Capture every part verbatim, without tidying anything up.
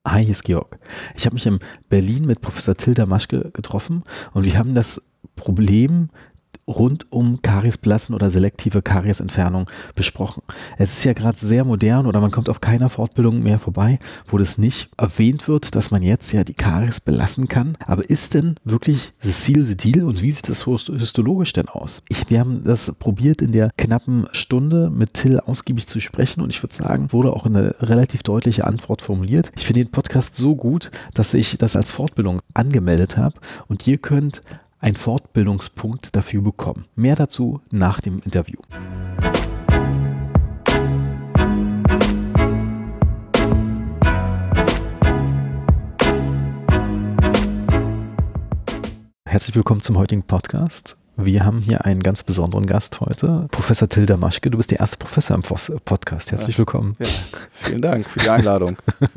Hi, hier ist Georg. Ich habe mich in Berlin mit Professor Till Damaschke getroffen und wir haben das Problem rund um Kariesblasen oder selektive Kariesentfernung besprochen. Es ist ja gerade sehr modern oder man kommt auf keiner Fortbildung mehr vorbei, wo das nicht erwähnt wird, dass man jetzt ja die Karies belassen kann. Aber ist denn wirklich das Ziel the deal und wie sieht das histologisch denn aus? Ich, wir haben das probiert in der knappen Stunde mit Till ausgiebig zu sprechen und ich würde sagen, wurde auch eine relativ deutliche Antwort formuliert. Ich finde den Podcast so gut, dass ich das als Fortbildung angemeldet habe und ihr könnt einen Fortbildungspunkt dafür bekommen. Mehr dazu nach dem Interview. Herzlich willkommen zum heutigen Podcast. Wir haben hier einen ganz besonderen Gast heute, Professor Till Damaschke. Du bist der erste Professor im Podcast. Herzlich ja. willkommen. Ja, vielen Dank für die Einladung.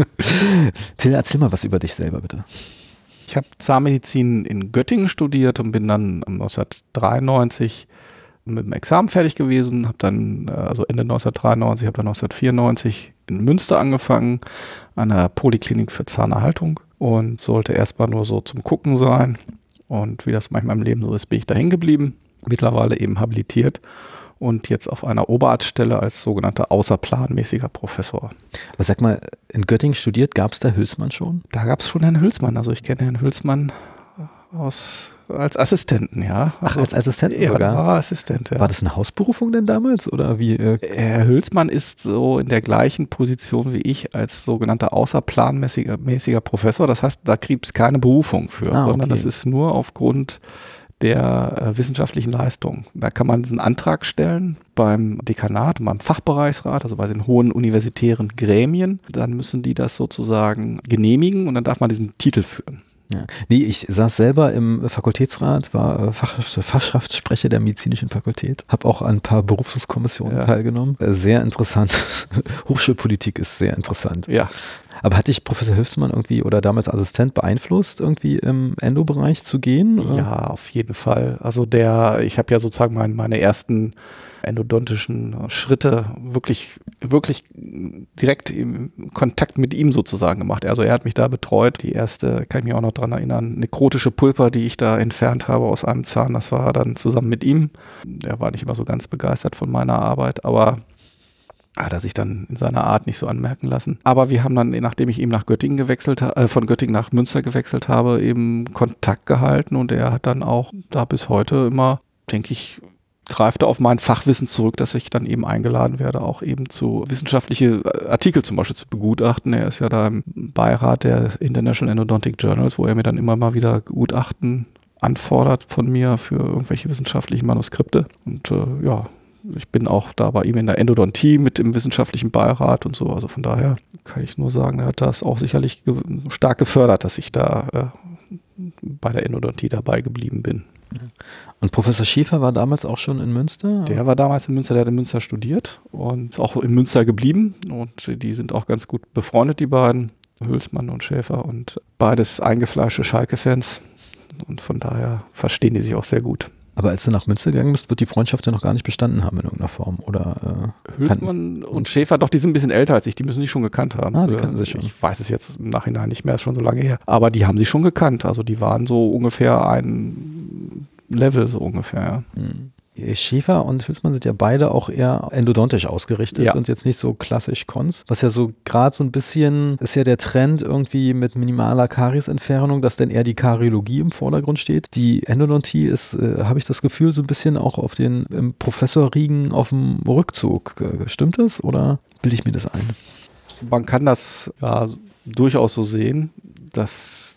Till, erzähl mal was über dich selber, bitte. Ich habe Zahnmedizin in Göttingen studiert und bin dann neunzehnhundertdreiundneunzig mit dem Examen fertig gewesen, habe dann, also Ende neunzehnhundertdreiundneunzig, habe dann neunzehnhundertvierundneunzig in Münster angefangen, an der Poliklinik für Zahnerhaltung und sollte erstmal nur so zum Gucken sein. Und wie das manchmal im Leben so ist, bin ich da hängen geblieben, mittlerweile eben habilitiert und jetzt auf einer Oberarztstelle als sogenannter außerplanmäßiger Professor. Aber sag mal, in Göttingen studiert, gab es da Hülsmann schon? Da gab es schon Herrn Hülsmann, also ich kenne Herrn Hülsmann aus, als Assistenten, ja. Ach, als Assistenten ja, sogar? War Assistent, ja. War das eine Hausberufung denn damals? Oder wie? Äh Herr Hülsmann ist so in der gleichen Position wie ich als sogenannter außerplanmäßiger mäßiger Professor. Das heißt, da gibt es keine Berufung für, ah, sondern okay. das ist nur aufgrund der äh, wissenschaftlichen Leistung. Da kann man diesen Antrag stellen beim Dekanat, beim Fachbereichsrat, also bei den hohen universitären Gremien. Dann müssen die das sozusagen genehmigen und dann darf man diesen Titel führen. Ja. Nee, ich saß selber im Fakultätsrat, war Fach, Fachschaftssprecher der medizinischen Fakultät, habe auch an ein paar Berufungskommissionen ja. teilgenommen. Sehr interessant. Hochschulpolitik ist sehr interessant. Ja. Aber hat dich Professor Hülsmann irgendwie oder damals Assistent beeinflusst, irgendwie im Endo-Bereich zu gehen? Oder? Ja, auf jeden Fall. Also der, ich habe ja sozusagen mein, meine ersten endodontischen Schritte wirklich, wirklich direkt im Kontakt mit ihm sozusagen gemacht. Also er hat mich da betreut. Die erste, kann ich mich auch noch dran erinnern, nekrotische Pulper, die ich da entfernt habe aus einem Zahn, das war dann zusammen mit ihm. Er war nicht immer so ganz begeistert von meiner Arbeit, aber hat er sich dann in seiner Art nicht so anmerken lassen. Aber wir haben dann, nachdem ich eben nach Göttingen gewechselt habe, äh, von Göttingen nach Münster gewechselt habe, eben Kontakt gehalten und er hat dann auch da bis heute immer, denke ich, greift auf mein Fachwissen zurück, dass ich dann eben eingeladen werde, auch eben zu wissenschaftliche Artikel zum Beispiel zu begutachten. Er ist ja da im Beirat der International Endodontic Journals, wo er mir dann immer mal wieder Gutachten anfordert von mir für irgendwelche wissenschaftlichen Manuskripte. Und äh, ja, ich bin auch da bei ihm in der Endodontie mit im wissenschaftlichen Beirat und so. Also von daher kann ich nur sagen, er hat das auch sicherlich ge- stark gefördert, dass ich da äh, bei der Endodontie dabei geblieben bin. Und Professor Schäfer war damals auch schon in Münster? Der war damals in Münster, der hat in Münster studiert und ist auch in Münster geblieben. Und die sind auch ganz gut befreundet, die beiden, Hülsmann und Schäfer. Und beides eingefleischte Schalke-Fans. Und von daher verstehen die sich auch sehr gut. Aber als du nach Münster gegangen bist, wird die Freundschaft ja noch gar nicht bestanden haben in irgendeiner Form, oder? Äh, Hülsmann und Schäfer, doch, die sind ein bisschen älter als ich, die müssen sich schon gekannt haben. Ah, die kannten sich schon. Ich weiß es jetzt im Nachhinein nicht mehr, ist schon so lange her. Aber die haben sich schon gekannt, also die waren so ungefähr ein Level, so ungefähr. Hm. Schäfer und Hülsmann sind ja beide auch eher endodontisch ausgerichtet ja. und jetzt nicht so klassisch Cons. Was ja so gerade so ein bisschen, ist ja der Trend irgendwie mit minimaler Kariesentfernung, dass dann eher die Kariologie im Vordergrund steht. Die Endodontie ist, äh, habe ich das Gefühl, so ein bisschen auch auf den im Professorriegen auf dem Rückzug. Stimmt das oder bilde ich mir das ein? Man kann das ja durchaus so sehen, dass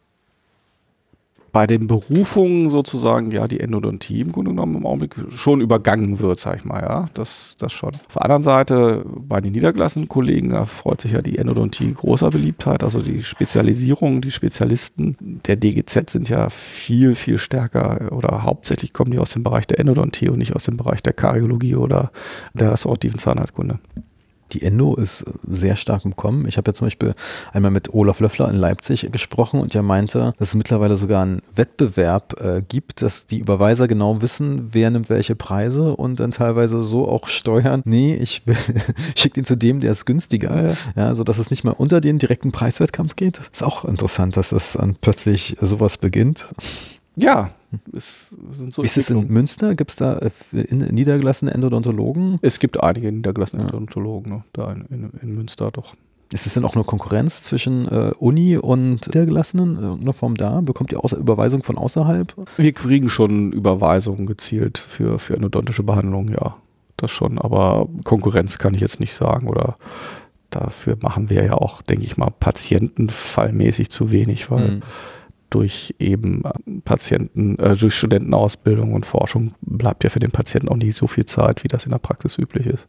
bei den Berufungen sozusagen, ja, die Endodontie im Grunde genommen im Augenblick schon übergangen wird, sag ich mal, ja, das, das schon. Auf der anderen Seite, bei den niedergelassenen Kollegen erfreut sich ja die Endodontie großer Beliebtheit, also die Spezialisierung, die Spezialisten der D G Z sind ja viel, viel stärker oder hauptsächlich kommen die aus dem Bereich der Endodontie und nicht aus dem Bereich der Kariologie oder der restaurativen Zahnarztkunde. Die Endo ist sehr stark im Kommen. Ich habe ja zum Beispiel einmal mit Olaf Löffler in Leipzig gesprochen und der meinte, dass es mittlerweile sogar einen Wettbewerb äh, gibt, dass die Überweiser genau wissen, wer nimmt welche Preise und dann teilweise so auch steuern, nee, ich schicke den zu dem, der ist günstiger. Ja, ja. Ja, so dass es nicht mehr unter den direkten Preiswettkampf geht. Ist auch interessant, dass es dann plötzlich sowas beginnt. Ja, es sind so. Wie ist es in Münster? Gibt es da in, niedergelassene Endodontologen? Es gibt einige niedergelassene ja. Endodontologen, ne, da in, in, in Münster doch. Ist es denn auch eine Konkurrenz zwischen äh, Uni und Niedergelassenen in irgendeiner Form da? Bekommt ihr Außer- Überweisung von außerhalb? Wir kriegen schon Überweisungen gezielt für, für endodontische Behandlungen, ja. Das schon, aber Konkurrenz kann ich jetzt nicht sagen oder dafür machen wir ja auch, denke ich mal, patientenfallmäßig zu wenig, weil mhm. durch eben Patienten, äh, durch Studentenausbildung und Forschung bleibt ja für den Patienten auch nicht so viel Zeit, wie das in der Praxis üblich ist.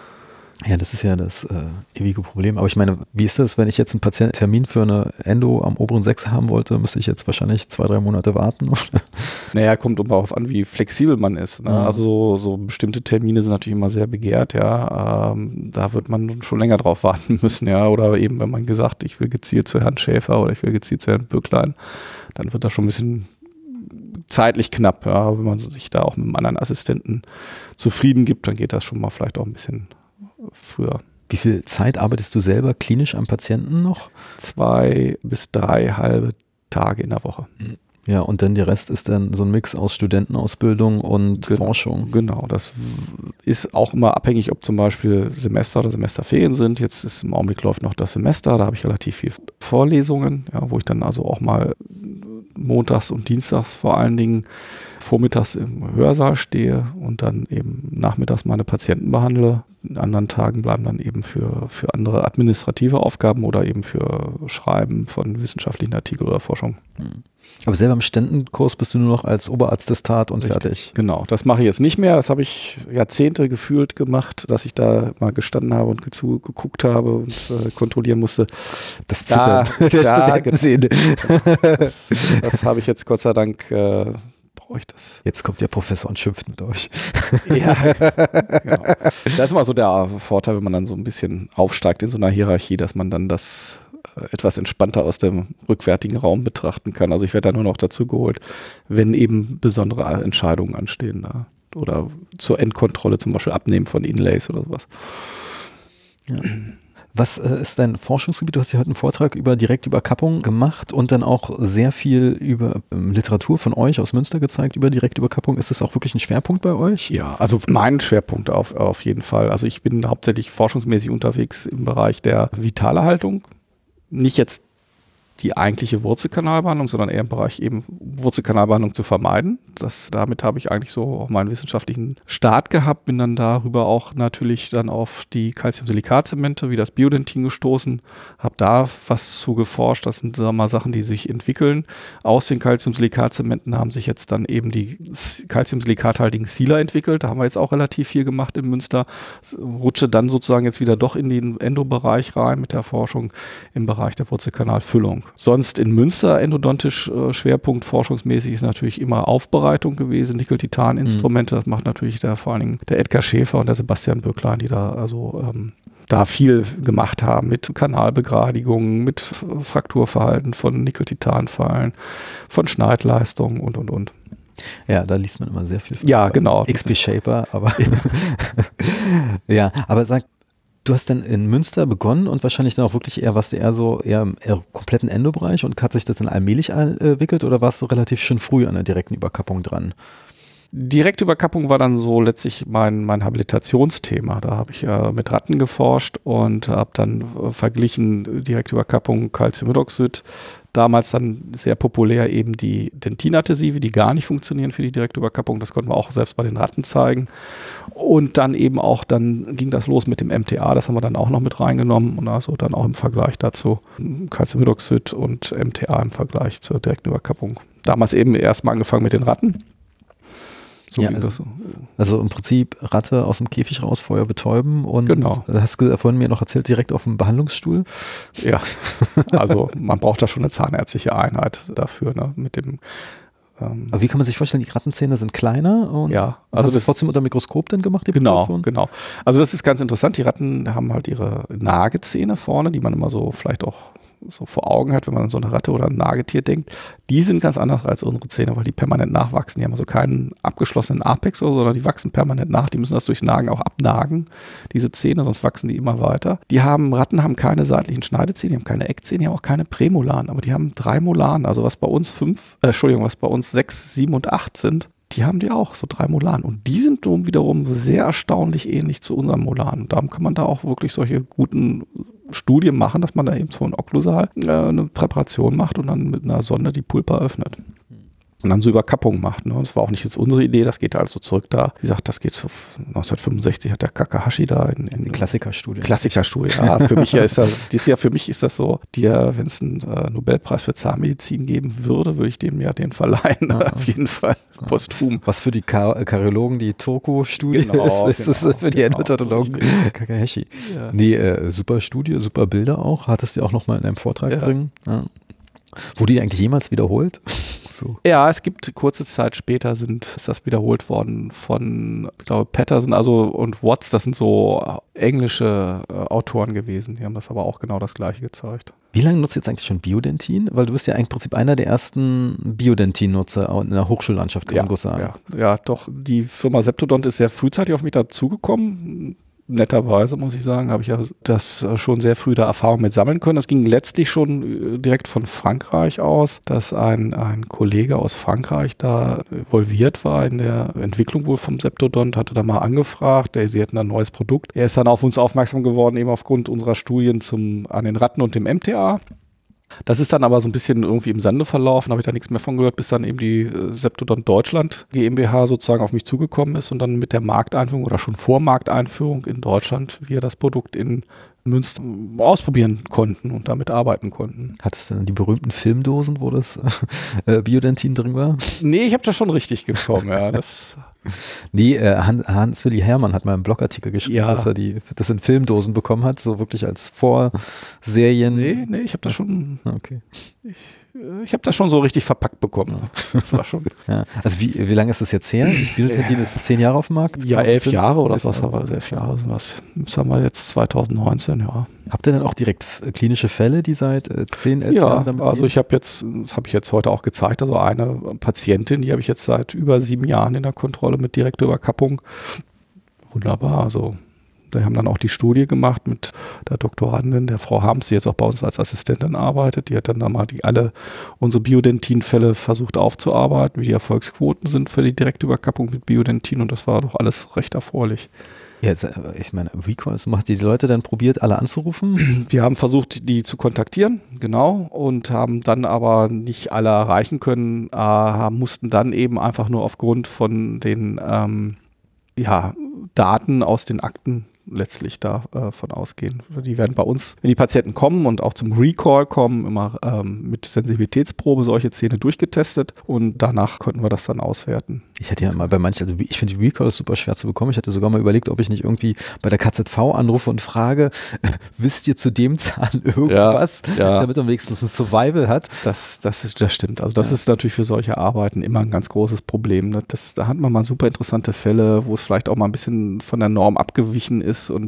Ja, das ist ja das äh, ewige Problem. Aber ich meine, wie ist das, wenn ich jetzt einen Patiententermin für eine Endo am oberen sechs haben wollte, müsste ich jetzt wahrscheinlich zwei, drei Monate warten? Naja, kommt immer darauf an, wie flexibel man ist. Ne? Ja. Also so, so bestimmte Termine sind natürlich immer sehr begehrt, ja. Ähm, da wird man schon länger drauf warten müssen, ja. Oder eben, wenn man gesagt, ich will gezielt zu Herrn Schäfer oder ich will gezielt zu Herrn Böcklein, dann wird das schon ein bisschen zeitlich knapp, ja. Wenn man sich da auch mit einem anderen Assistenten zufrieden gibt, dann geht das schon mal vielleicht auch ein bisschen früher. Wie viel Zeit arbeitest du selber klinisch am Patienten noch? Zwei bis drei halbe Tage in der Woche. Ja, und dann der Rest ist dann so ein Mix aus Studentenausbildung und Gen- Forschung. Genau, das ist auch immer abhängig, ob zum Beispiel Semester oder Semesterferien sind. Jetzt ist im Augenblick läuft noch das Semester, da habe ich relativ viel Vorlesungen, ja, wo ich dann also auch mal montags und dienstags vor allen Dingen vormittags im Hörsaal stehe und dann eben nachmittags meine Patienten behandle. In anderen Tagen bleiben dann eben für, für andere administrative Aufgaben oder eben für Schreiben von wissenschaftlichen Artikeln oder Forschung. Aber selber im Ständenkurs bist du nur noch als Oberarzttestat und Richtig. Fertig. Genau, das mache ich jetzt nicht mehr. Das habe ich Jahrzehnte gefühlt gemacht, dass ich da mal gestanden habe und zu, geguckt habe und äh, kontrollieren musste. Das Zittern da, der da, Studentensehne. Das, das habe ich jetzt Gott sei Dank, äh, brauche ich das. Jetzt kommt der Professor und schimpft mit euch. Ja, genau. Das ist immer so der Vorteil, wenn man dann so ein bisschen aufsteigt in so einer Hierarchie, dass man dann das etwas entspannter aus dem rückwärtigen Raum betrachten kann. Also ich werde da nur noch dazu geholt, wenn eben besondere Entscheidungen anstehen da. Oder zur Endkontrolle zum Beispiel Abnehmen von Inlays oder sowas. Ja. Was äh, ist dein Forschungsgebiet? Du hast ja heute einen Vortrag über Direktüberkappung gemacht und dann auch sehr viel über ähm, Literatur von euch aus Münster gezeigt über Direktüberkappung. Ist das auch wirklich ein Schwerpunkt bei euch? Ja, also mein Schwerpunkt auf, auf jeden Fall. Also ich bin hauptsächlich forschungsmäßig unterwegs im Bereich der Vitalerhaltung. Nicht jetzt die eigentliche Wurzelkanalbehandlung, sondern eher im Bereich eben Wurzelkanalbehandlung zu vermeiden. Das, damit habe ich eigentlich so auch meinen wissenschaftlichen Start gehabt, bin dann darüber auch natürlich dann auf die Calciumsilikatzemente wie das Biodentin gestoßen, habe da was zu geforscht. Das sind, sagen wir mal, Sachen, die sich entwickeln. Aus den Calciumsilikatzementen haben sich jetzt dann eben die calciumsilikathaltigen Sealer entwickelt. Da haben wir jetzt auch relativ viel gemacht in Münster. Rutsche dann sozusagen jetzt wieder doch in den Endobereich rein mit der Forschung im Bereich der Wurzelkanalfüllung. Sonst in Münster endodontisch äh, Schwerpunkt forschungsmäßig ist natürlich immer Aufbereitung gewesen, Nickel-Titan-Instrumente. Mhm. Das macht natürlich der, vor allen Dingen der Edgar Schäfer und der Sebastian Böcklein, die da also ähm, da viel gemacht haben mit Kanalbegradigungen, mit Frakturverhalten von Nickel-Titan-Fallen, von Schneidleistungen und und und. Ja, da liest man immer sehr viel von. Ja, genau. X P Shaper, aber ja, aber sag, du hast dann in Münster begonnen und wahrscheinlich dann auch wirklich eher, was eher so eher im eher kompletten Endobereich und hat sich das dann allmählich entwickelt oder warst du relativ schön früh an der direkten Überkappung dran? Direktüberkappung war dann so letztlich mein, mein Habilitationsthema. Da habe ich äh, mit Ratten geforscht und habe dann äh, verglichen Direktüberkappung Calciumhydroxid. Damals dann sehr populär eben die Dentinadhesive, die gar nicht funktionieren für die Direktüberkappung. Das konnten wir auch selbst bei den Ratten zeigen. Und dann eben auch, dann ging das los mit dem M T A, das haben wir dann auch noch mit reingenommen. Und also dann auch im Vergleich dazu Calciumhydroxid und M T A im Vergleich zur Direktüberkappung. Damals eben erstmal angefangen mit den Ratten. So ja, ging das so. Also im Prinzip Ratte aus dem Käfig raus, Feuer betäuben und genau. Du hast vorhin mir noch erzählt, direkt auf dem Behandlungsstuhl. Ja, also man braucht da schon eine zahnärztliche Einheit dafür, ne? Mit dem Ähm, Aber wie kann man sich vorstellen, die Rattenzähne sind kleiner und ja, also also das ist trotzdem unter dem Mikroskop dann gemacht, die Genau, Population? genau. Also das ist ganz interessant. Die Ratten haben halt ihre Nagezähne vorne, die man immer so vielleicht auch so vor Augen hat, wenn man an so eine Ratte oder ein Nagetier denkt. Die sind ganz anders als unsere Zähne, weil die permanent nachwachsen. Die haben also keinen abgeschlossenen Apex, oder so, sondern die wachsen permanent nach. Die müssen das durchs Nagen auch abnagen, diese Zähne, sonst wachsen die immer weiter. Die haben, Ratten haben keine seitlichen Schneidezähne, die haben keine Eckzähne, die haben auch keine Prämolaren, aber die haben drei Molaren. Also was bei uns fünf, äh, Entschuldigung, was bei uns sechs, sieben und acht sind, die haben die auch, so drei Molaren. Und die sind nun wiederum sehr erstaunlich ähnlich zu unseren Molaren. Und darum kann man da auch wirklich solche guten Studien machen, dass man da eben so ein Okklusal äh, eine Präparation macht und dann mit einer Sonde die Pulpa öffnet. Und dann so Überkappung macht. Ne? Das war auch nicht jetzt unsere Idee, das geht also zurück da. Wie gesagt, das geht so neunzehnhundertfünfundsechzig, hat der Kakahashi da in, in die Klassikerstudie. Klassikerstudie, ja. Für mich ist das, dieses Jahr für mich ist das so, dir, wenn es einen äh, Nobelpreis für Zahnmedizin geben würde, würde ich dem ja den verleihen, ja, auf jeden Fall, ja. Posthum. Was für die Kar Kardiologen die Toko-Studie genau, ist, ist genau, es für die genau, Endodontologen Kakahashi. Ja. Nee, äh, super Studie, super Bilder auch. Hattest du auch nochmal in einem Vortrag ja. drin. Ja. Wurde die eigentlich jemals wiederholt? So. Ja, es gibt kurze Zeit später sind, ist das wiederholt worden von, ich glaube, Patterson also und Watts, das sind so englische äh, Autoren gewesen, die haben das aber auch genau das gleiche gezeigt. Wie lange nutzt jetzt eigentlich schon Biodentin? Weil du bist ja eigentlich im Prinzip einer der ersten Biodentin-Nutzer in der Hochschullandschaft, kann ja, man gut sagen. Ja, ja, doch, die Firma Septodont ist sehr frühzeitig auf mich dazugekommen. Netterweise, muss ich sagen, habe ich ja das schon sehr früh da Erfahrung mit sammeln können. Das ging letztlich schon direkt von Frankreich aus, dass ein, ein Kollege aus Frankreich da involviert war in der Entwicklung wohl vom Septodont, hatte da mal angefragt, der, sie hätten ein neues Produkt. Er ist dann auf uns aufmerksam geworden, eben aufgrund unserer Studien zum, an den Ratten und dem M T A. Das ist dann aber so ein bisschen irgendwie im Sande verlaufen, habe ich da nichts mehr von gehört, bis dann eben die äh, Septodont Deutschland GmbH sozusagen auf mich zugekommen ist und dann mit der Markteinführung oder schon vor Markteinführung in Deutschland wir das Produkt in Münster ausprobieren konnten und damit arbeiten konnten. Hattest du denn die berühmten Filmdosen, wo das äh, Biodentin drin war? Nee, ich habe das schon richtig bekommen, ja. Das nee, äh, Hans-Willi Herrmann hat mal einen Blogartikel geschrieben, ja. dass er die, das in Filmdosen bekommen hat, so wirklich als Vorserien. Nee, nee, ich habe das schon. Okay. Ich, ich habe das schon so richtig verpackt bekommen. Das war schon. Ja. Also wie, wie lange ist das jetzt her? Biodentin ist zehn Jahre auf dem Markt? Ja, elf Jahre oder elf was, aber elf Jahre sind was. Das haben wir jetzt zwanzig neunzehn, ja. Habt ihr denn auch direkt klinische Fälle, die seit äh, zehn, elf ja, Jahren damit also gehen? ich habe jetzt, das habe ich jetzt heute auch gezeigt, also eine Patientin, die habe ich jetzt seit über sieben Jahren in der Kontrolle mit direkter Überkappung. Wunderbar, also wir haben dann auch die Studie gemacht mit der Doktorandin, der Frau Harms, die jetzt auch bei uns als Assistentin arbeitet. Die hat dann, dann mal die, alle unsere Biodentin-Fälle versucht aufzuarbeiten, wie die Erfolgsquoten sind für die direkte Überkappung mit Biodentin und das war doch alles recht erfreulich. Ja, ich meine, Recalls, macht die Leute dann probiert, alle anzurufen? Wir haben versucht, die zu kontaktieren, genau, und haben dann aber nicht alle erreichen können, äh, mussten dann eben einfach nur aufgrund von den ähm, ja, Daten aus den Akten letztlich davon äh, ausgehen. Die werden bei uns, wenn die Patienten kommen und auch zum Recall kommen, immer ähm, mit Sensibilitätsprobe solche Zähne durchgetestet und danach konnten wir das dann auswerten. Ich hatte ja mal bei manchen, also ich finde die Recalls super schwer zu bekommen. Ich hatte sogar mal überlegt, ob ich nicht irgendwie bei der K Z V anrufe und frage, wisst ihr zu dem Zahn irgendwas, ja, ja. damit man wenigstens ein Survival hat? Das, das, ist, das stimmt. Also das ja. ist natürlich für solche Arbeiten immer ein ganz großes Problem. Ne? Das, da hat man mal super interessante Fälle, wo es vielleicht auch mal ein bisschen von der Norm abgewichen ist und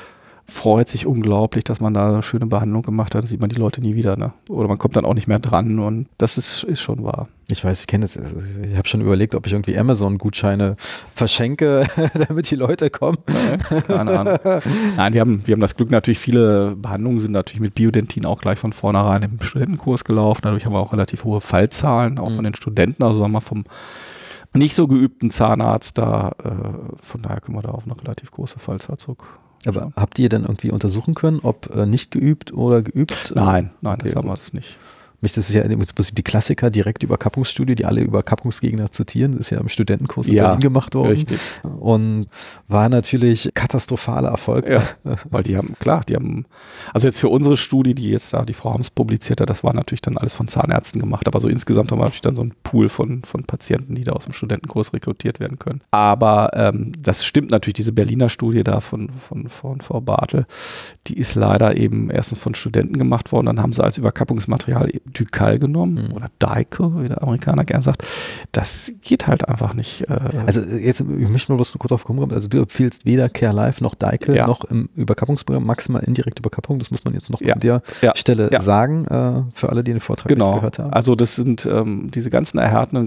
freut sich unglaublich, dass man da eine schöne Behandlung gemacht hat. Dann sieht man die Leute nie wieder. Ne? Oder man kommt dann auch nicht mehr dran und das ist, ist schon wahr. Ich weiß, ich kenne es. Ich habe schon überlegt, ob ich irgendwie Amazon-Gutscheine verschenke, damit die Leute kommen. Nee, keine Ahnung. Nein, wir haben, wir haben das Glück, natürlich viele Behandlungen sind natürlich mit Biodentin auch gleich von vornherein im Studentenkurs gelaufen. Dadurch haben wir auch relativ hohe Fallzahlen, auch mhm. von den Studenten. Also sagen wir vom nicht so geübten Zahnarzt da. Äh, von daher können wir da auf eine relativ große Fallzahl zurück. Aber habt ihr denn irgendwie untersuchen können, ob äh, nicht geübt oder geübt? Nein, nein, okay, das haben wir gut. das nicht. Das ist ja im Prinzip die Klassiker, direkte Überkappungsstudie, die alle Überkappungsgegner zitieren. Das ist ja im Studentenkurs in ja, Berlin gemacht worden. Richtig. Und war natürlich katastrophaler Erfolg. Ja, weil die haben, klar, die haben, also jetzt für unsere Studie, die jetzt da die Frau Harms publiziert hat, das war natürlich dann alles von Zahnärzten gemacht, aber so insgesamt haben wir natürlich dann so einen Pool von, von Patienten, die da aus dem Studentenkurs rekrutiert werden können. Aber ähm, das stimmt natürlich, diese Berliner Studie da von, von, von Frau Bartel, die ist leider eben erstens von Studenten gemacht worden, dann haben sie als Überkappungsmaterial Ducal genommen mhm. oder Dyco, wie der Amerikaner gern sagt. Das geht halt einfach nicht. Äh also jetzt, ich möchte mal bloß kurz auf kommen, also du empfiehlst weder Care-Life noch Dyco ja. noch im Überkappungsprogramm, maximal indirekte Überkappung, das muss man jetzt noch ja. an der ja. Stelle ja. sagen, äh, für alle, die den Vortrag genau. nicht gehört haben. Also das sind ähm, diese ganzen erhärtenden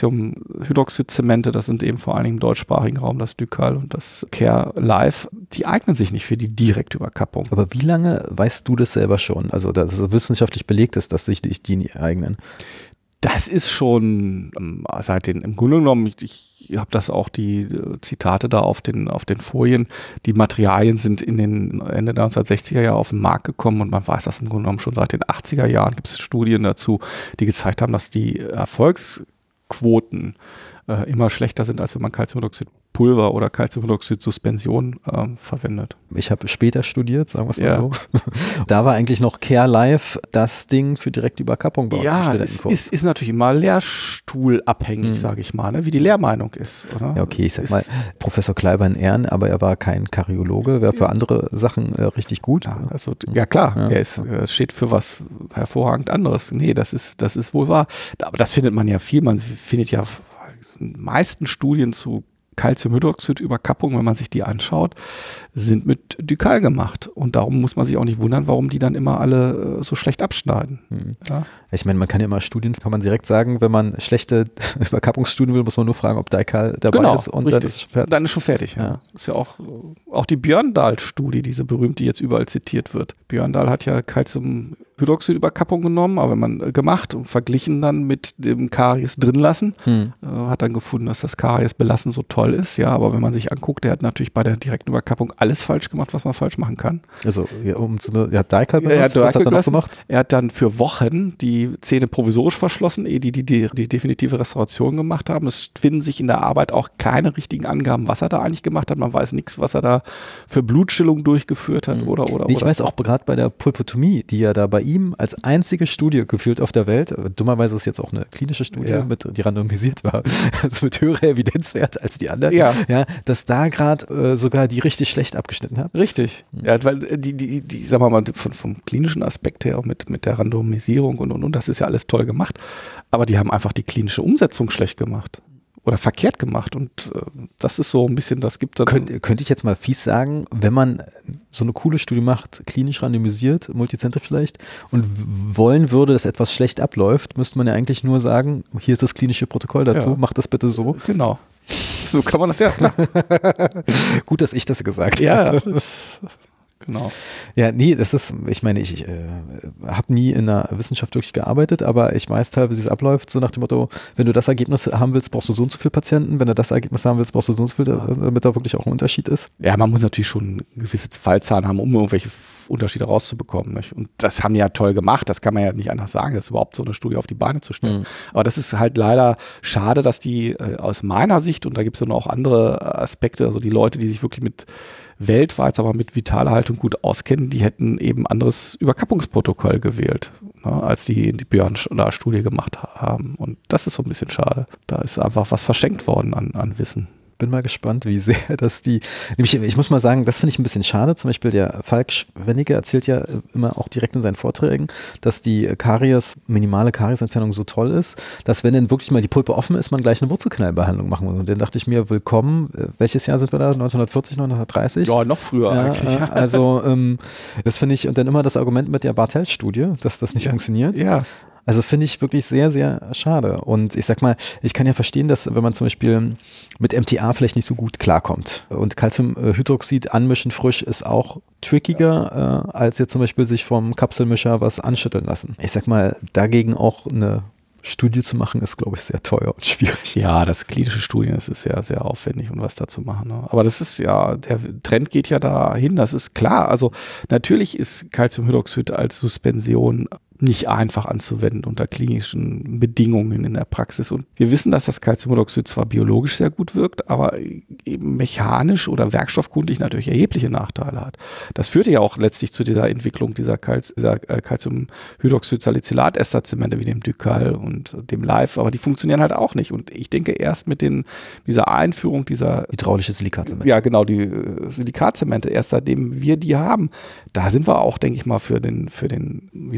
Calciumhydroxid-Zemente, das sind eben vor allen Dingen im deutschsprachigen Raum das Ducal und das Care-Life, die eignen sich nicht für die direkte Überkappung. Aber wie lange weißt du das selber schon? Also dass es wissenschaftlich belegt ist, dass sich die nie eignen? Das ist schon ähm, seit den, im Grunde genommen, ich, ich habe das auch die äh, Zitate da auf den, auf den Folien, die Materialien sind in den Ende der neunzehnhundertsechziger Jahre auf den Markt gekommen und man weiß das im Grunde genommen schon seit den achtziger Jahren, gibt es Studien dazu, die gezeigt haben, dass die Erfolgsquoten äh, immer schlechter sind, als wenn man Calciumhydroxidpulver oder Calciumhydroxid-Suspension äh, verwendet. Ich habe später studiert, sagen wir es mal ja. so. Da war eigentlich noch Care-Life das Ding für direkte Überkappung bei uns. Ja, es ist, ist natürlich immer lehrstuhlabhängig, mhm. sage ich mal, ne? Wie die Lehrmeinung ist, oder? Ja, okay, ich sag ist mal, Professor Kleiber in Ehren, aber er war kein Kardiologe, wäre für andere Sachen äh, richtig gut. Ja, also, ja klar, ja. er ist, äh, steht für was hervorragend anderes. Nee, das ist, das ist wohl wahr. Aber das findet man ja viel, man findet ja die meisten Studien zu Calciumhydroxid-Überkappung, wenn man sich die anschaut, sind mit Ducal gemacht. Und darum muss man sich auch nicht wundern, warum die dann immer alle äh, so schlecht abschneiden. Hm. Ja. Ich meine, man kann ja immer Studien, kann man direkt sagen, wenn man schlechte Überkappungsstudien will, muss man nur fragen, ob Ducal dabei genau, ist. Und richtig. dann ist es fertig. Dann ist schon fertig. Ja. Ja. Ist ja auch, auch die Björndal-Studie, diese berühmte, die jetzt überall zitiert wird. Björndal hat ja Calciumhydroxid-Überkappung genommen, aber wenn man gemacht und verglichen dann mit dem Karies drin lassen, hm. äh, hat dann gefunden, dass das Karies belassen so toll ist. Ja, aber wenn man sich anguckt, der hat natürlich bei der direkten Überkappung alles falsch gemacht, was man falsch machen kann. Also, ja, um zu, er hat Ducal benutzt, er hat was hat er noch gemacht? Er hat dann für Wochen die Zähne provisorisch verschlossen, ehe die die, die die definitive Restauration gemacht haben. Es finden sich in der Arbeit auch keine richtigen Angaben, was er da eigentlich gemacht hat. Man weiß nichts, was er da für Blutstillung durchgeführt hat. Mhm. oder oder. Nee, ich oder. weiß auch gerade bei der Pulpotomie, die ja da bei ihm als einzige Studie geführt auf der Welt, dummerweise ist jetzt auch eine klinische Studie, ja. mit, die randomisiert war, also mit höherer Evidenzwert als die anderen, ja. Ja, dass da gerade äh, sogar die richtig schlecht abgeschnitten haben. Richtig. Mhm. Ja, weil die, die, die, sagen wir mal, von, vom klinischen Aspekt her, mit, mit der Randomisierung und, und, und, das ist ja alles toll gemacht, aber die haben einfach die klinische Umsetzung schlecht gemacht. Oder verkehrt gemacht und äh, das ist so ein bisschen, das gibt dann... Könnt, könnte ich jetzt mal fies sagen, wenn man so eine coole Studie macht, klinisch randomisiert, multizentrig vielleicht, und wollen würde, dass etwas schlecht abläuft, müsste man ja eigentlich nur sagen, hier ist das klinische Protokoll dazu, ja. Macht das bitte so. Genau. So kann man das ja, klar. Gut, dass ich das gesagt ja, habe. Ja, das... Genau. Ja, nee, das ist, ich meine, ich äh, habe nie in der Wissenschaft wirklich gearbeitet, aber ich weiß teilweise, wie es abläuft, so nach dem Motto, wenn du das Ergebnis haben willst, brauchst du so und so viele Patienten, wenn du das Ergebnis haben willst, brauchst du so und so viele, damit da wirklich auch ein Unterschied ist. Ja, man muss natürlich schon gewisse Fallzahlen haben, um irgendwelche Unterschiede rauszubekommen. Nicht? Und das haben die ja toll gemacht, das kann man ja nicht anders sagen, das ist überhaupt so eine Studie auf die Beine zu stellen. Mhm. Aber das ist halt leider schade, dass die äh, aus meiner Sicht, und da gibt es ja noch auch andere Aspekte, also die Leute, die sich wirklich mit weltweit, aber mit vitaler Haltung gut auskennen, die hätten eben anderes Überkappungsprotokoll gewählt, ne, als die die Björn-Studie gemacht haben. Und das ist so ein bisschen schade. Da ist einfach was verschenkt worden an, an Wissen. Bin mal gespannt, wie sehr das die, nämlich ich muss mal sagen, das finde ich ein bisschen schade, zum Beispiel der Falk Schwennige erzählt ja immer auch direkt in seinen Vorträgen, dass die Karies, minimale Kariesentfernung so toll ist, dass wenn denn wirklich mal die Pulpe offen ist, man gleich eine Wurzelkanalbehandlung machen muss. Und dann dachte ich mir, willkommen, welches Jahr sind wir da? neunzehnhundertvierzig, neunzehnhundertdreißig? Ja, noch früher ja, eigentlich. Ja. Also ähm, das finde ich, und dann immer das Argument mit der Bartels-Studie, dass das nicht ja. funktioniert. Ja. Also finde ich wirklich sehr, sehr schade. Und ich sag mal, ich kann ja verstehen, dass wenn man zum Beispiel mit M T A vielleicht nicht so gut klarkommt und Calciumhydroxid anmischen frisch ist auch trickiger, äh, als jetzt zum Beispiel sich vom Kapselmischer was anschütteln lassen. Ich sag mal, dagegen auch eine Studie zu machen, ist, glaube ich, sehr teuer und schwierig. Ja, das klinische Studien, das ist ja sehr aufwendig und was da zu machen. Ne? Aber das ist ja, der Trend geht ja dahin, das ist klar. Also natürlich ist Calciumhydroxid als Suspension nicht einfach anzuwenden unter klinischen Bedingungen in der Praxis. Und wir wissen, dass das Calciumhydroxid zwar biologisch sehr gut wirkt, aber eben mechanisch oder werkstoffkundlich natürlich erhebliche Nachteile hat. Das führte ja auch letztlich zu dieser Entwicklung dieser, Calci- dieser Calciumhydroxid-Salicylat-Ester-Zemente wie dem Ducal und dem Live, aber die funktionieren halt auch nicht. Und ich denke, erst mit den, dieser Einführung dieser hydraulische Silikatzemente. Ja, genau, die äh, Silikatzemente, erst seitdem wir die haben, da sind wir auch, denke ich mal, für den, für den, wie das mal so schön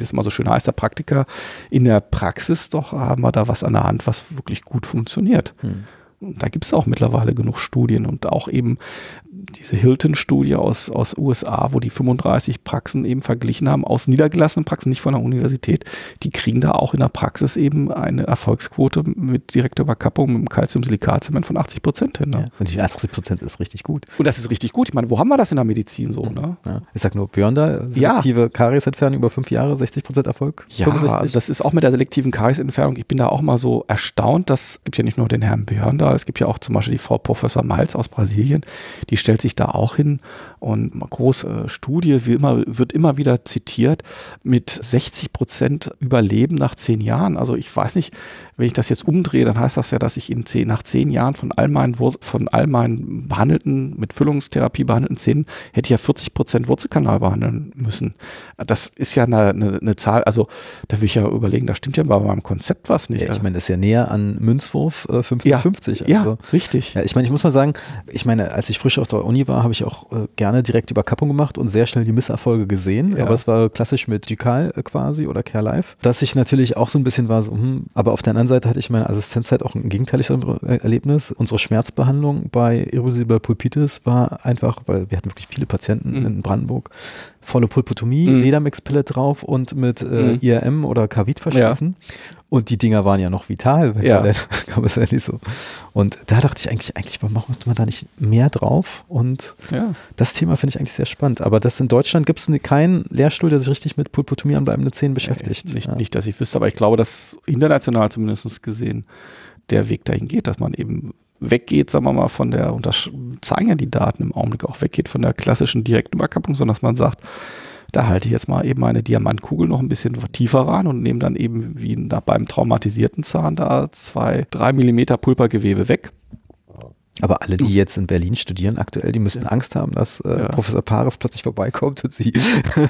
heißt der Praktiker, in der Praxis doch haben wir da was an der Hand, was wirklich gut funktioniert. Hm. Und da gibt es auch mittlerweile genug Studien und auch eben diese Hilton-Studie aus aus U S A, wo die fünfunddreißig Praxen eben verglichen haben, aus niedergelassenen Praxen, nicht von der Universität, die kriegen da auch in der Praxis eben eine Erfolgsquote mit direkter Überkappung mit dem Calciumsilikazement von achtzig Prozent hin. Ne? Ja, und die achtzig Prozent ist richtig gut. Und das ist richtig gut. Ich meine, wo haben wir das in der Medizin so? Ne? Ja. Ich sag nur, Björn da, selektive ja. Kariesentfernung über fünf Jahre, sechzig Prozent Erfolg. Ja, fünfundsechzig. Also das ist auch mit der selektiven Kariesentfernung. Ich bin da auch mal so erstaunt, das gibt ja nicht nur den Herrn Björn da, es gibt ja auch zum Beispiel die Frau Professor Malz aus Brasilien, die stellt sich da auch hin und eine große Studie wie immer, wird immer wieder zitiert mit sechzig Prozent Überleben nach zehn Jahren. Also ich weiß nicht, wenn ich das jetzt umdrehe, dann heißt das ja, dass ich in zehn, nach zehn Jahren von all meinen, von all meinen behandelten, mit Füllungstherapie behandelten Zähnen, hätte ich ja vierzig Prozent Wurzelkanal behandeln müssen. Das ist ja eine, eine, eine Zahl, also da will ich ja überlegen, da stimmt ja bei meinem Konzept was nicht. Ja, ich meine, das ist ja näher an Münzwurf äh, fünfzig fünfzig. Ja, also, ja, richtig. Ja, ich meine, ich muss mal sagen, ich meine, als ich frisch aus der Uni war, habe ich auch äh, gerne direkt Überkappung gemacht und sehr schnell die Misserfolge gesehen, ja. aber es war klassisch mit Ducal äh, quasi oder CareLife, dass ich natürlich auch so ein bisschen war, so, hm, aber auf der anderen Seite hatte ich meine Assistenzzeit auch ein gegenteiliges Erlebnis. Unsere Schmerzbehandlung bei irreversibler Pulpitis war einfach, weil wir hatten wirklich viele Patienten mhm. in Brandenburg, volle Pulpotomie, mhm. Ledamix-Pille drauf und mit äh, mhm. I R M oder Kavit verschließen. Ja. Und die Dinger waren ja noch vital, wenn ja. dann kam es ja nicht so. Und da dachte ich eigentlich, eigentlich macht man da nicht mehr drauf. Und ja. das Thema finde ich eigentlich sehr spannend. Aber das in Deutschland gibt es keinen Lehrstuhl, der sich richtig mit Pulpotomie an bleibenden Zähnen beschäftigt. Nee, nicht, ja. nicht, dass ich wüsste, aber ich glaube, dass international zumindest gesehen der Weg dahin geht, dass man eben weggeht, sagen wir mal, von der, und das zeigen ja die Daten im Augenblick auch, weggeht von der klassischen direkten Überkappung, sondern dass man sagt, da halte ich jetzt mal eben eine Diamantkugel noch ein bisschen tiefer ran und nehme dann eben wie da beim traumatisierten Zahn da zwei, drei Millimeter Pulpergewebe weg. Aber alle, die jetzt in Berlin studieren aktuell, die müssen ja. Angst haben, dass äh, ja. Professor Paris plötzlich vorbeikommt und sie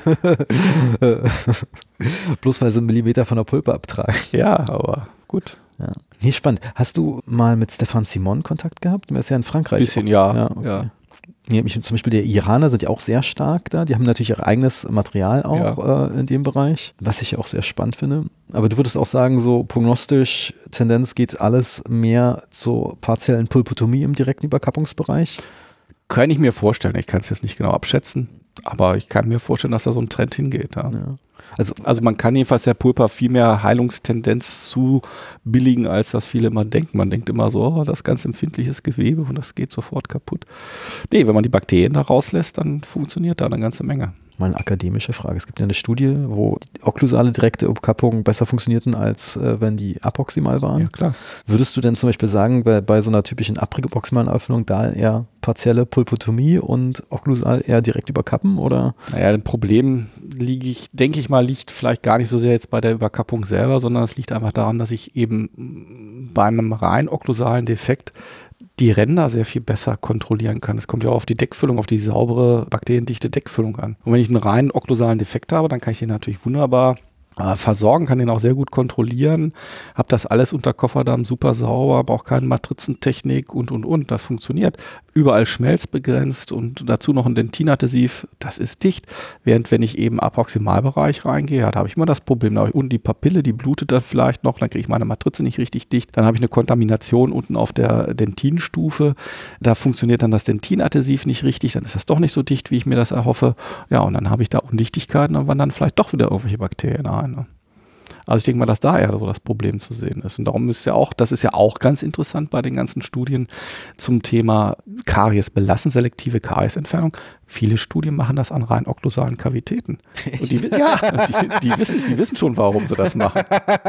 bloß weil sie einen Millimeter von der Pulpe abtragen. Ja, aber gut. Ja. Nee, spannend. Hast du mal mit Stefan Simon Kontakt gehabt? Der ist ja in Frankreich. Bisschen, ja. ja, okay. ja. Ja, zum Beispiel die Iraner sind ja auch sehr stark da. Die haben natürlich ihr eigenes Material auch ja. äh, in dem Bereich, was ich ja auch sehr spannend finde. Aber du würdest auch sagen, so prognostisch, Tendenz geht alles mehr zur partiellen Pulpotomie im direkten Überkappungsbereich? Kann ich mir vorstellen. Ich kann es jetzt nicht genau abschätzen, aber ich kann mir vorstellen, dass da so ein Trend hingeht. Ja. Ja. Also, also man kann jedenfalls der Pulpa viel mehr Heilungstendenz zubilligen, als das viele immer denken. Man denkt immer so, oh, das ist ganz empfindliches Gewebe und das geht sofort kaputt. Nee, wenn man die Bakterien da rauslässt, dann funktioniert da eine ganze Menge. Mal eine akademische Frage. Es gibt ja eine Studie, wo die okklusale direkte Überkappung besser funktionierten, als äh, wenn die aproximal waren. Ja, klar. Würdest du denn zum Beispiel sagen, bei, bei so einer typischen aproximalen Öffnung da eher partielle Pulpotomie und okklusal eher direkt überkappen, oder? Naja, ein Problem liege ich, denke ich mal, liegt vielleicht gar nicht so sehr jetzt bei der Überkappung selber, sondern es liegt einfach daran, dass ich eben bei einem rein okklusalen Defekt die Ränder sehr viel besser kontrollieren kann. Es kommt ja auch auf die Deckfüllung, auf die saubere, bakteriendichte Deckfüllung an. Und wenn ich einen reinen okklusalen Defekt habe, dann kann ich den natürlich wunderbar äh, versorgen, kann den auch sehr gut kontrollieren, habe das alles unter Kofferdamm super sauber, brauche keine Matrizentechnik und, und, und. Das funktioniert. Überall schmelzbegrenzt und dazu noch ein Dentinadhesiv, das ist dicht. Während wenn ich eben Approximalbereich reingehe, ja, da habe ich immer das Problem, da habe ich unten die Papille, die blutet dann vielleicht noch, dann kriege ich meine Matrize nicht richtig dicht, dann habe ich eine Kontamination unten auf der Dentinstufe, da funktioniert dann das Dentinadhesiv nicht richtig, dann ist das doch nicht so dicht, wie ich mir das erhoffe. Ja, und dann habe ich da Undichtigkeiten und wandern vielleicht doch wieder irgendwelche Bakterien ein. Ne? Also ich denke mal, dass da eher so das Problem zu sehen ist. Und darum ist ja auch, das ist ja auch ganz interessant bei den ganzen Studien zum Thema Karies belassen, selektive Kariesentfernung. Viele Studien machen das an rein okklusalen Kavitäten. Und die, ja, die, die, wissen, die wissen schon, warum sie das machen.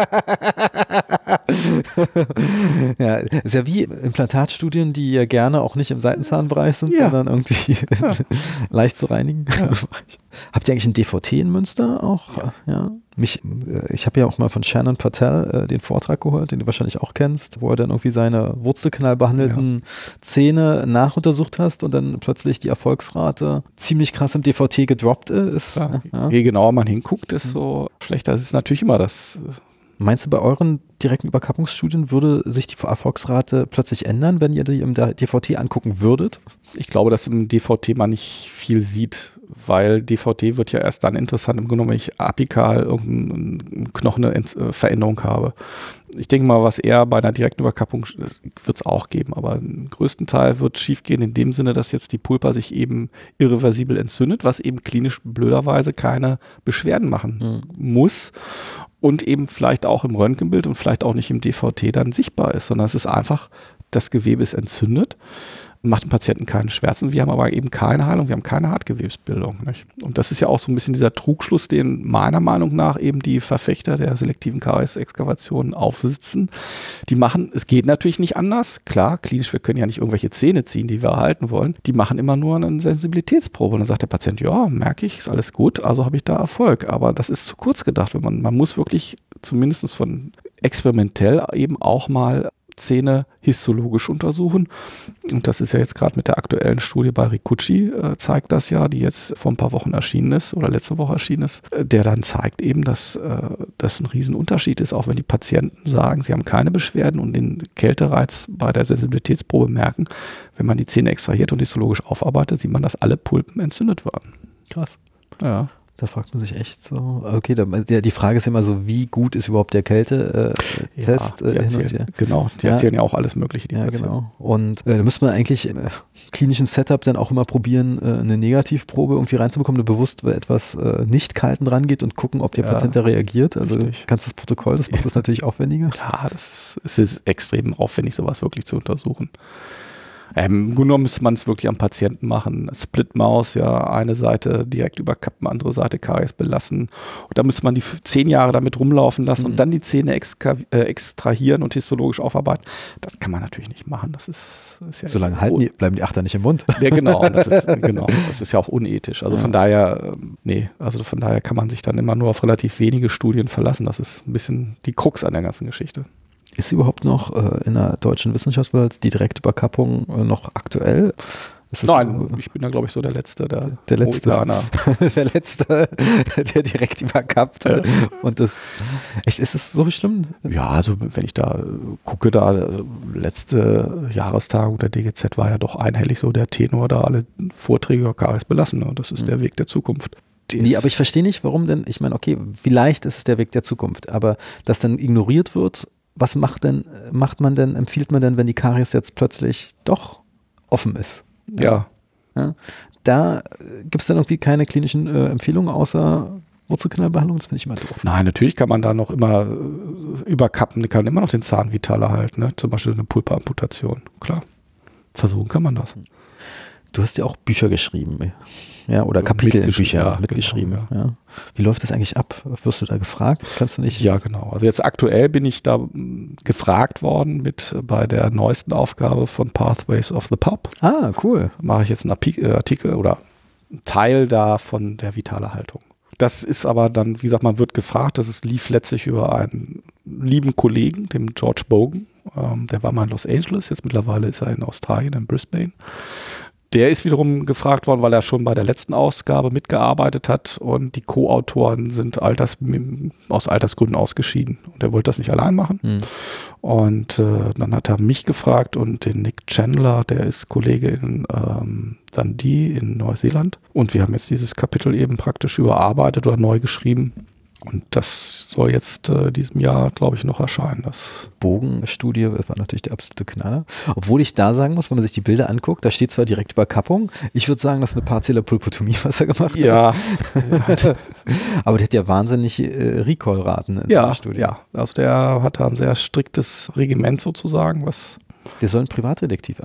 Ja, ist ja wie Implantatstudien, die ja gerne auch nicht im Seitenzahnbereich sind, ja. sondern irgendwie ja. leicht zu reinigen. Ja. Habt ihr eigentlich ein D V T in Münster auch? Ja. ja. Mich, ich habe ja auch mal von Shannon Patel äh, den Vortrag gehört, den du wahrscheinlich auch kennst, wo er dann irgendwie seine Wurzelkanal-behandelten ja. Zähne nachuntersucht hast und dann plötzlich die Erfolgsrate ziemlich krass im D V T gedroppt ist. Ja. Ja. Je genauer man hinguckt, desto schlechter ist es natürlich immer das. Meinst du, bei euren direkten Überkappungsstudien, würde sich die Erfolgsrate plötzlich ändern, wenn ihr die im D V T angucken würdet? Ich glaube, dass im D V T man nicht viel sieht, weil D V T wird ja erst dann interessant, im Grunde genommen, wenn ich apikal irgendeine Knochenveränderung habe. Ich denke mal, was eher bei einer direkten Überkappung wird es auch geben, aber im größten Teil wird es schief gehen in dem Sinne, dass jetzt die Pulpa sich eben irreversibel entzündet, was eben klinisch blöderweise keine Beschwerden machen mhm. muss und eben vielleicht auch im Röntgenbild und vielleicht auch nicht im D V T dann sichtbar ist, sondern es ist einfach, das Gewebe ist entzündet, macht dem Patienten keine Schmerzen. Wir haben aber eben keine Heilung, wir haben keine Hartgewebsbildung. Nicht? Und das ist ja auch so ein bisschen dieser Trugschluss, den meiner Meinung nach eben die Verfechter der selektiven Karies-Exkavation aufsitzen. Die machen, es geht natürlich nicht anders. Klar, klinisch, wir können ja nicht irgendwelche Zähne ziehen, die wir erhalten wollen. Die machen immer nur eine Sensibilitätsprobe. Und dann sagt der Patient, ja, merke ich, ist alles gut, also habe ich da Erfolg. Aber das ist zu kurz gedacht. Wenn man, man muss wirklich zumindest von experimentell eben auch mal Zähne histologisch untersuchen. Und das ist ja jetzt gerade mit der aktuellen Studie bei Rikuchi, äh, zeigt das ja, die jetzt vor ein paar Wochen erschienen ist oder letzte Woche erschienen ist, äh, der dann zeigt eben, dass äh, das ein Riesenunterschied ist, auch wenn die Patienten sagen, sie haben keine Beschwerden und den Kältereiz bei der Sensibilitätsprobe merken. Wenn man die Zähne extrahiert und histologisch aufarbeitet, sieht man, dass alle Pulpen entzündet waren. Krass. Ja. Da fragt man sich echt so, okay, da, der, die Frage ist immer so, wie gut ist überhaupt der Kältetest? Ja, äh, erzählen, genau, die ja. erzählen ja auch alles Mögliche. Die ja, genau. Und äh, da müsste man eigentlich im äh, klinischen Setup dann auch immer probieren, äh, eine Negativprobe irgendwie reinzubekommen, eine bewusst bei etwas äh, nicht Kalten dran geht und gucken, ob der ja, Patient da reagiert. Also richtig. Kannst das Protokoll, das macht das natürlich aufwendiger. Klar, das ist, es ist extrem aufwendig, sowas wirklich zu untersuchen. Ähm, Im Grunde genommen müsste man es wirklich am Patienten machen. Split-Maus, ja, eine Seite direkt überkappen, andere Seite Karies belassen. Und da müsste man die zehn Jahre damit rumlaufen lassen mhm. und dann die Zähne extra, äh, extrahieren und histologisch aufarbeiten. Das kann man natürlich nicht machen. Das ist, ist ja Solange halten die, bleiben die Achter nicht im Mund. Ja, genau. Das ist, genau. Das ist ja auch unethisch. Also ja. von daher, nee, also von daher kann man sich dann immer nur auf relativ wenige Studien verlassen. Das ist ein bisschen die Krux an der ganzen Geschichte. Ist überhaupt noch äh, in der deutschen Wissenschaftswelt die Direktüberkappung äh, noch aktuell? Nein, so, ich bin da, glaube ich, so der Letzte, der, der Letzte, der Letzte, der direkt überkappt. Ja. Und das, echt, ist es so schlimm? Ja, also wenn ich da gucke, da letzte Jahrestagung der D G Z war ja doch einhellig so der Tenor, da alle Vorträge Karies belassen. Ne? Das ist mhm. der Weg der Zukunft. Nee, aber ich verstehe nicht, warum denn, ich meine, okay, vielleicht ist es der Weg der Zukunft, aber dass dann ignoriert wird, was macht denn, macht man denn, empfiehlt man denn, wenn die Karies jetzt plötzlich doch offen ist? Ja. ja. Da gibt es dann irgendwie keine klinischen äh, Empfehlungen außer Wurzelkanalbehandlung? Das finde ich immer doof. Nein, natürlich kann man da noch immer äh, überkappen, kann immer noch den Zahn vital erhalten, ne? Zum Beispiel eine Pulpa-Amputation. Klar, versuchen kann man das. Du hast ja auch Bücher geschrieben, ja, oder Kapitel in Büchern ja, mitgeschrieben. Genau, ja. Ja. Wie läuft das eigentlich ab? Wirst du da gefragt? Kannst du nicht? Ja, genau. Also jetzt aktuell bin ich da gefragt worden mit bei der neuesten Aufgabe von Pathways of the Pulp. Ah, cool. Mache ich jetzt einen Artikel oder einen Teil da von der Vitalerhaltung. Das ist aber dann, wie gesagt, man wird gefragt, das ist, lief letztlich über einen lieben Kollegen, dem George Bogan. Ähm, der war mal in Los Angeles, jetzt mittlerweile ist er in Australien, in Brisbane. Der ist wiederum gefragt worden, weil er schon bei der letzten Ausgabe mitgearbeitet hat und die Co-Autoren sind alters, aus Altersgründen ausgeschieden. Und er wollte das nicht allein machen. Mhm. Und äh, dann hat er mich gefragt und den Nick Chandler, der ist Kollege in ähm, Dundee in Neuseeland. Und wir haben jetzt dieses Kapitel eben praktisch überarbeitet oder neu geschrieben. Und das soll jetzt äh, diesem Jahr, glaube ich, noch erscheinen. Das Bogenstudie war natürlich der absolute Knaller. Obwohl ich da sagen muss, wenn man sich die Bilder anguckt, da steht zwar direkt Überkappung. Ich würde sagen, das ist eine partielle Pulpotomie, was er gemacht ja. hat. Ja. Aber der hat ja wahnsinnig äh, Recall-Raten in ja, der Studie. Ja, also der hat da ein sehr striktes Regiment sozusagen, was der soll einen Privatdetektiv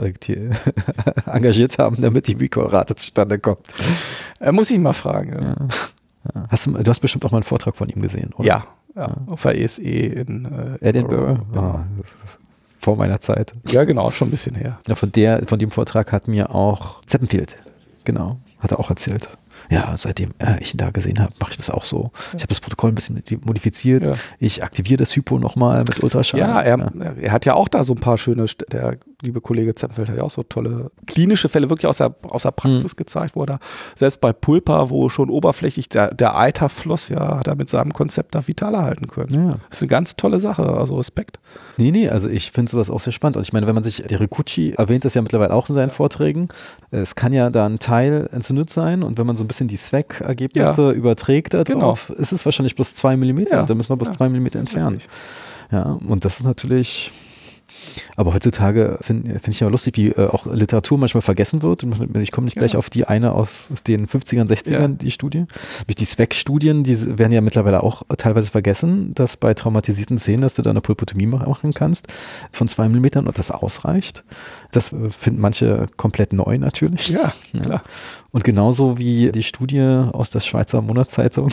engagiert haben, damit die Recall-Rate zustande kommt. Äh, muss ich mal fragen. Ja. Ja. Hast du, du hast bestimmt auch mal einen Vortrag von ihm gesehen, oder? Ja, ja, ja. Auf der E S E in äh, Edinburgh. Genau. Oh, das ist vor meiner Zeit. Ja, genau, schon ein bisschen her. Ja, von, der, von dem Vortrag hat mir auch Zeppenfield, genau, hat er auch erzählt. Ja, seitdem äh, ich ihn da gesehen habe, mache ich das auch so. Ich habe das Protokoll ein bisschen modifiziert. Ja. Ich aktiviere das Hypo nochmal mit Ultraschall. Ja er, ja, er hat ja auch da so ein paar schöne, der liebe Kollege Zeppenfeld hat ja auch so tolle klinische Fälle wirklich aus der, aus der Praxis mhm. gezeigt, wo er da, selbst bei Pulpa, wo schon oberflächlich der, der Eiter floss, ja, hat er mit seinem Konzept da vital erhalten können. Ja. Das ist eine ganz tolle Sache, also Respekt. Nee, nee, also ich finde sowas auch sehr spannend. Und ich meine, wenn man sich, der Rikuchi erwähnt das ja mittlerweile auch in seinen Vorträgen, es kann ja da ein Teil entzündet sein und wenn man so ein bisschen die Swag-Ergebnisse ja. überträgt darauf, genau. ist es wahrscheinlich bloß zwei Millimeter ja. und dann müssen wir bloß ja. zwei Millimeter entfernen. Richtig. Ja, und das ist natürlich, aber heutzutage finde find ich ja lustig, wie äh, auch Literatur manchmal vergessen wird. Ich komme nicht gleich ja. auf die eine aus, aus den fünfzigern, sechzigern, ja. die Studie. Die Swag-Studien, die werden ja mittlerweile auch teilweise vergessen, dass bei traumatisierten Szenen, dass du da eine Pulpotomie machen kannst von zwei Millimetern und das ausreicht. Das äh, finden manche komplett neu natürlich. Ja, ja, klar. Und genauso wie die Studie aus der Schweizer Monatszeitung.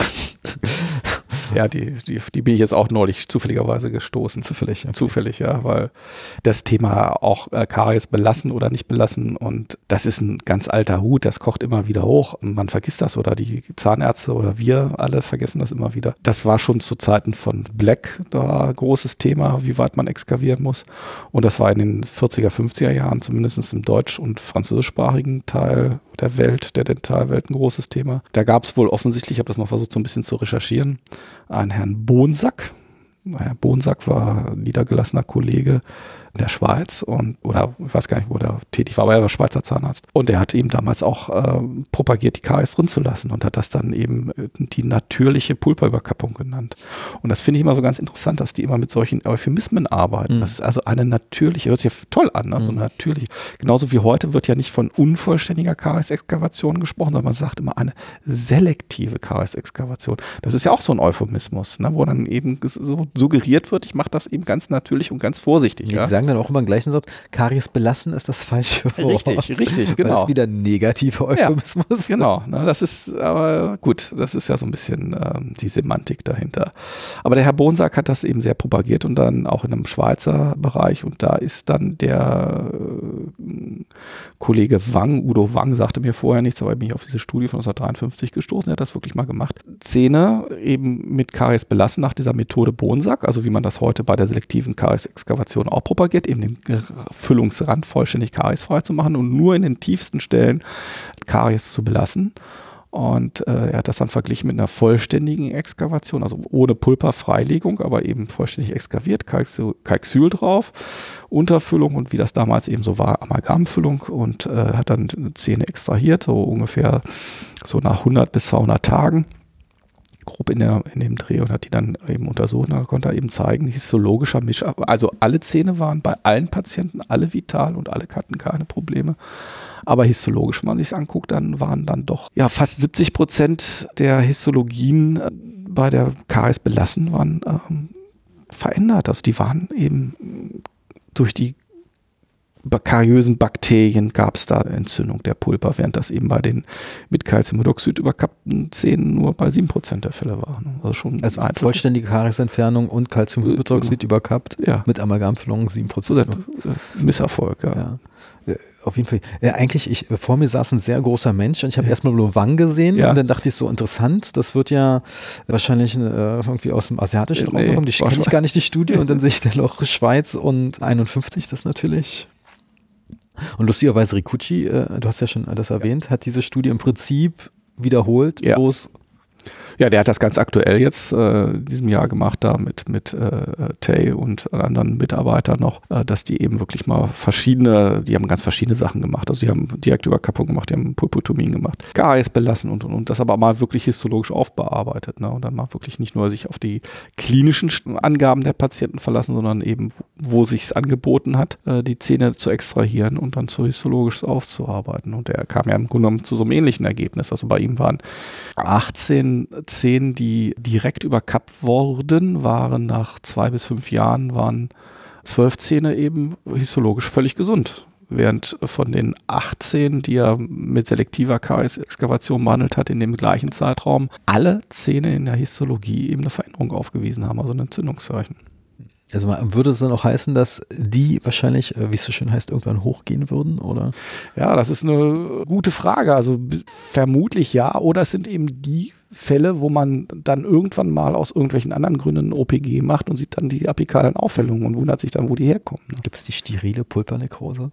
Ja, die, die, die bin ich jetzt auch neulich zufälligerweise gestoßen. Zufällig. Okay. Zufällig, ja, weil das Thema auch äh, Karies belassen oder nicht belassen und das ist ein ganz alter Hut, das kocht immer wieder hoch und man vergisst das oder die Zahnärzte oder wir alle vergessen das immer wieder. Das war schon zu Zeiten von Black da großes Thema, wie weit man exkavieren muss und das war in den vierziger, fünfziger Jahren zumindest im deutsch- und französischsprachigen Teil der Welt, der Dentalwelt ein großes Thema. Da gab es wohl offensichtlich, ich habe das mal versucht so ein bisschen zu recherchieren, einen Herrn Bonsack. Herr Bonsack war ein niedergelassener Kollege in der Schweiz und oder ich weiß gar nicht, wo der tätig war, aber er war Schweizer Zahnarzt. Und er hat eben damals auch äh, propagiert, die Karies drin zu lassen und hat das dann eben die natürliche Pulperüberkappung genannt. Und das finde ich immer so ganz interessant, dass die immer mit solchen Euphemismen arbeiten. Mhm. Das ist also eine natürliche, hört sich ja toll an, also mhm. natürlich. Genauso wie heute wird ja nicht von unvollständiger Karies-Exkavation gesprochen, sondern man sagt immer eine selektive Karies-Exkavation. Das ist ja auch so ein Euphemismus, ne, wo dann eben so suggeriert wird, ich mache das eben ganz natürlich und ganz vorsichtig. Die ja. sagen dann auch immer im gleichen Satz, Karies belassen ist das falsche Wort. Richtig, richtig, genau. Das ist wieder ein negativer Euphemismus. Ja, genau, ne, das ist aber gut, das ist ja so ein bisschen ähm, die Semantik dahinter. Aber der Herr Bonsack hat das eben sehr propagiert und dann auch in einem Schweizer Bereich und da ist dann der äh, Kollege Wang, Udo Wang sagte mir vorher nichts, aber ich bin auf diese Studie von neunzehnhundertdreiundfünfzig gestoßen, er hat das wirklich mal gemacht. Zähne eben mit Karies belassen nach dieser Methode Bonsack, also wie man das heute bei der selektiven Karies-Exkavation auch propagiert, eben den Füllungsrand vollständig kariesfrei zu machen und nur in den tiefsten Stellen Karies zu belassen. Und äh, er hat das dann verglichen mit einer vollständigen Exkavation, also ohne Pulperfreilegung, aber eben vollständig exkaviert, Kalxyl, Kalxyl drauf, Unterfüllung und wie das damals eben so war, Amalgamfüllung und äh, hat dann Zähne extrahiert, so ungefähr so nach hundert bis zweihundert Tagen. Grob in, der, in dem Dreh und hat die dann eben untersucht und konnte er eben zeigen, histologischer Misch, also alle Zähne waren bei allen Patienten alle vital und alle hatten keine Probleme. Aber histologisch, wenn man sich es anguckt, dann waren dann doch ja fast siebzig Prozent der Histologien bei der Karies belassen waren ähm, verändert. Also die waren eben durch die kariösen Bakterien gab es da Entzündung der Pulpa, während das eben bei den mit Calciumhydroxid überkappten Zähnen nur bei sieben Prozent der Fälle war. Also schon also eine vollständige Kariesentfernung und Calciumhydroxid genau. überkappt ja. mit Amalgamfüllung sieben Prozent. Misserfolg, ja. ja. Auf jeden Fall. Ja, eigentlich, ich, vor mir saß ein sehr großer Mensch und ich habe ja. erstmal nur Wang gesehen ja. und dann dachte ich so, interessant, das wird ja wahrscheinlich äh, irgendwie aus dem asiatischen Raum kommen, die kenne ich gar nicht, die Studie und dann sehe ich dann noch Schweiz und einundfünfzig, das natürlich. Und lustigerweise Rikuchi, äh, du hast ja schon das erwähnt, hat diese Studie im Prinzip wiederholt, ja. wo es Ja, der hat das ganz aktuell jetzt äh, in diesem Jahr gemacht, da mit, mit äh, Tay und anderen Mitarbeitern noch, äh, dass die eben wirklich mal verschiedene, die haben ganz verschiedene Sachen gemacht. Also die haben Direktüberkappung gemacht, die haben Pulpotomien gemacht, Karies belassen und und und. Das aber mal wirklich histologisch aufbearbeitet, ne? Und dann mal wirklich nicht nur sich auf die klinischen Angaben der Patienten verlassen, sondern eben, wo sich es angeboten hat, äh, die Zähne zu extrahieren und dann zu histologisch aufzuarbeiten. Und der kam ja im Grunde genommen zu so einem ähnlichen Ergebnis. Also bei ihm waren achtzehn Zähne, die direkt überkappt wurden, waren nach zwei bis fünf Jahren, waren zwölf Zähne eben histologisch völlig gesund. Während von den achtzehn, die er mit selektiver Karies-Exkavation behandelt hat, in dem gleichen Zeitraum alle Zähne in der Histologie eben eine Veränderung aufgewiesen haben, also ein Entzündungszeichen. Also würde es dann auch heißen, dass die wahrscheinlich, wie es so schön heißt, irgendwann hochgehen würden, oder? Ja, das ist eine gute Frage. Also vermutlich ja, oder es sind eben die Fälle, wo man dann irgendwann mal aus irgendwelchen anderen Gründen ein O P G macht und sieht dann die apikalen Auffällungen und wundert sich dann, wo die herkommen. Ne? Gibt es die sterile Pulpernekrose?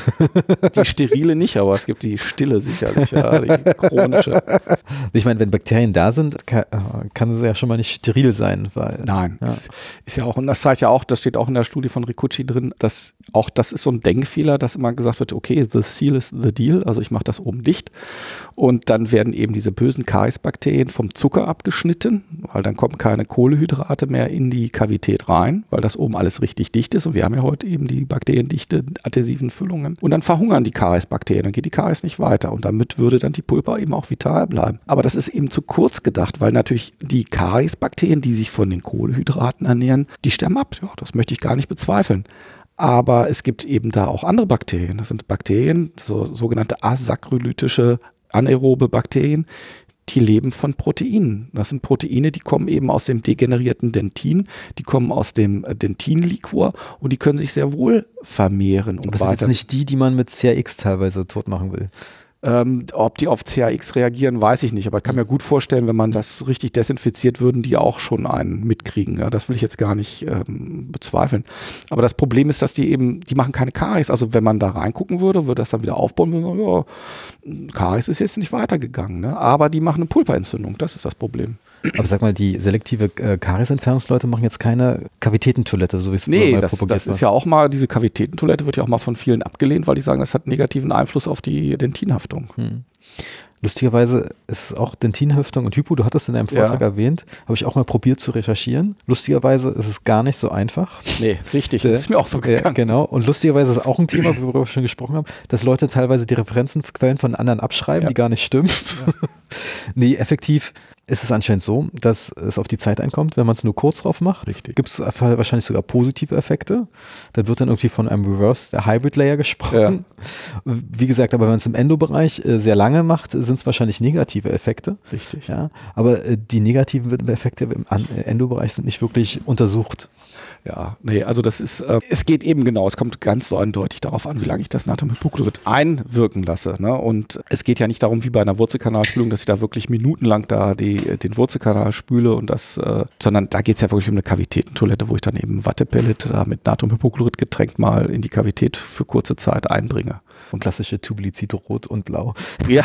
Die sterile nicht, aber es gibt die stille sicherlich, ja, die chronische. Ich meine, wenn Bakterien da sind, kann, kann es ja schon mal nicht steril sein. Weil, Nein, ja. ist, ist ja auch, und das zeigt ja auch, das steht auch in der Studie von Ricucci drin, dass auch das ist so ein Denkfehler, dass immer gesagt wird, okay, the seal is the deal, also ich mache das oben dicht und dann werden eben diese bösen Kariesbakterien vom Zucker abgeschnitten, weil dann kommen keine Kohlenhydrate mehr in die Kavität rein, weil das oben alles richtig dicht ist und wir haben ja heute eben die bakteriendichte adhesiven Füllungen und dann verhungern die Kariesbakterien, dann geht die Karies nicht weiter und damit würde dann die Pulpa eben auch vital bleiben. Aber das ist eben zu kurz gedacht, weil natürlich die Kariesbakterien, die sich von den Kohlenhydraten ernähren, die sterben ab. Ja, das möchte ich gar nicht bezweifeln. Aber es gibt eben da auch andere Bakterien. Das sind Bakterien, so, sogenannte asakrolytische anaerobe Bakterien, die leben von Proteinen. Das sind Proteine, die kommen eben aus dem degenerierten Dentin, die kommen aus dem Dentinliquor und die können sich sehr wohl vermehren. Und Aber das weiter. sind jetzt nicht die, die man mit C A X teilweise tot machen will. Ähm, ob die auf C A X reagieren, weiß ich nicht. Aber ich kann mir gut vorstellen, wenn man das richtig desinfiziert, würden die auch schon einen mitkriegen. Ja, das will ich jetzt gar nicht ähm, bezweifeln. Aber das Problem ist, dass die eben, die machen keine Karies. Also wenn man da reingucken würde, würde das dann wieder aufbauen. Würde man, ja, Karies ist jetzt nicht weitergegangen. Ne? Aber die machen eine Pulperentzündung. Das ist das Problem. Aber sag mal, die selektive äh, Kariesentfernungsleute machen jetzt keine Kavitätentoilette, so wie es nee, mal das, propagiert das war. ist ja auch mal, diese Kavitätentoilette wird ja auch mal von vielen abgelehnt, weil die sagen, das hat negativen Einfluss auf die Dentinhaftung. Hm. Lustigerweise ist es auch Dentinhaftung und Hypo, du hattest in deinem Vortrag Ja. erwähnt, habe ich auch mal probiert zu recherchieren. Lustigerweise ist es gar nicht so einfach. Nee, richtig, das ist mir auch so gegangen. Ja, genau, und lustigerweise ist auch ein Thema, worüber wir schon gesprochen haben, dass Leute teilweise die Referenzenquellen von anderen abschreiben, Ja. die gar nicht stimmen. Ja. Nee, effektiv ist es anscheinend so, dass es auf die Zeit einkommt, wenn man es nur kurz drauf macht. Richtig. Gibt es wahrscheinlich sogar positive Effekte. Da wird dann irgendwie von einem Reverse der Hybrid Layer gesprochen. Ja. Wie gesagt, aber wenn man es im Endo-Bereich äh, sehr lange macht, sind es wahrscheinlich negative Effekte. Richtig. Ja, aber äh, die negativen Effekte im An- Endo-Bereich sind nicht wirklich untersucht. Ja, nee, also das ist, äh, es geht eben genau, es kommt ganz so eindeutig darauf an, wie lange ich das Natriumhypochlorid einwirken lasse. Ne? Und es geht ja nicht darum, wie bei einer Wurzelkanalspülung, dass ich da wirklich minutenlang da die, den Wurzelkanal spüle und das, äh, sondern da geht es ja wirklich um eine Kavitätentoilette, wo ich dann eben Wattepellet da mit Natriumhypochlorid getränkt mal in die Kavität für kurze Zeit einbringe. Und klassische Tubulizid rot und blau. Ja,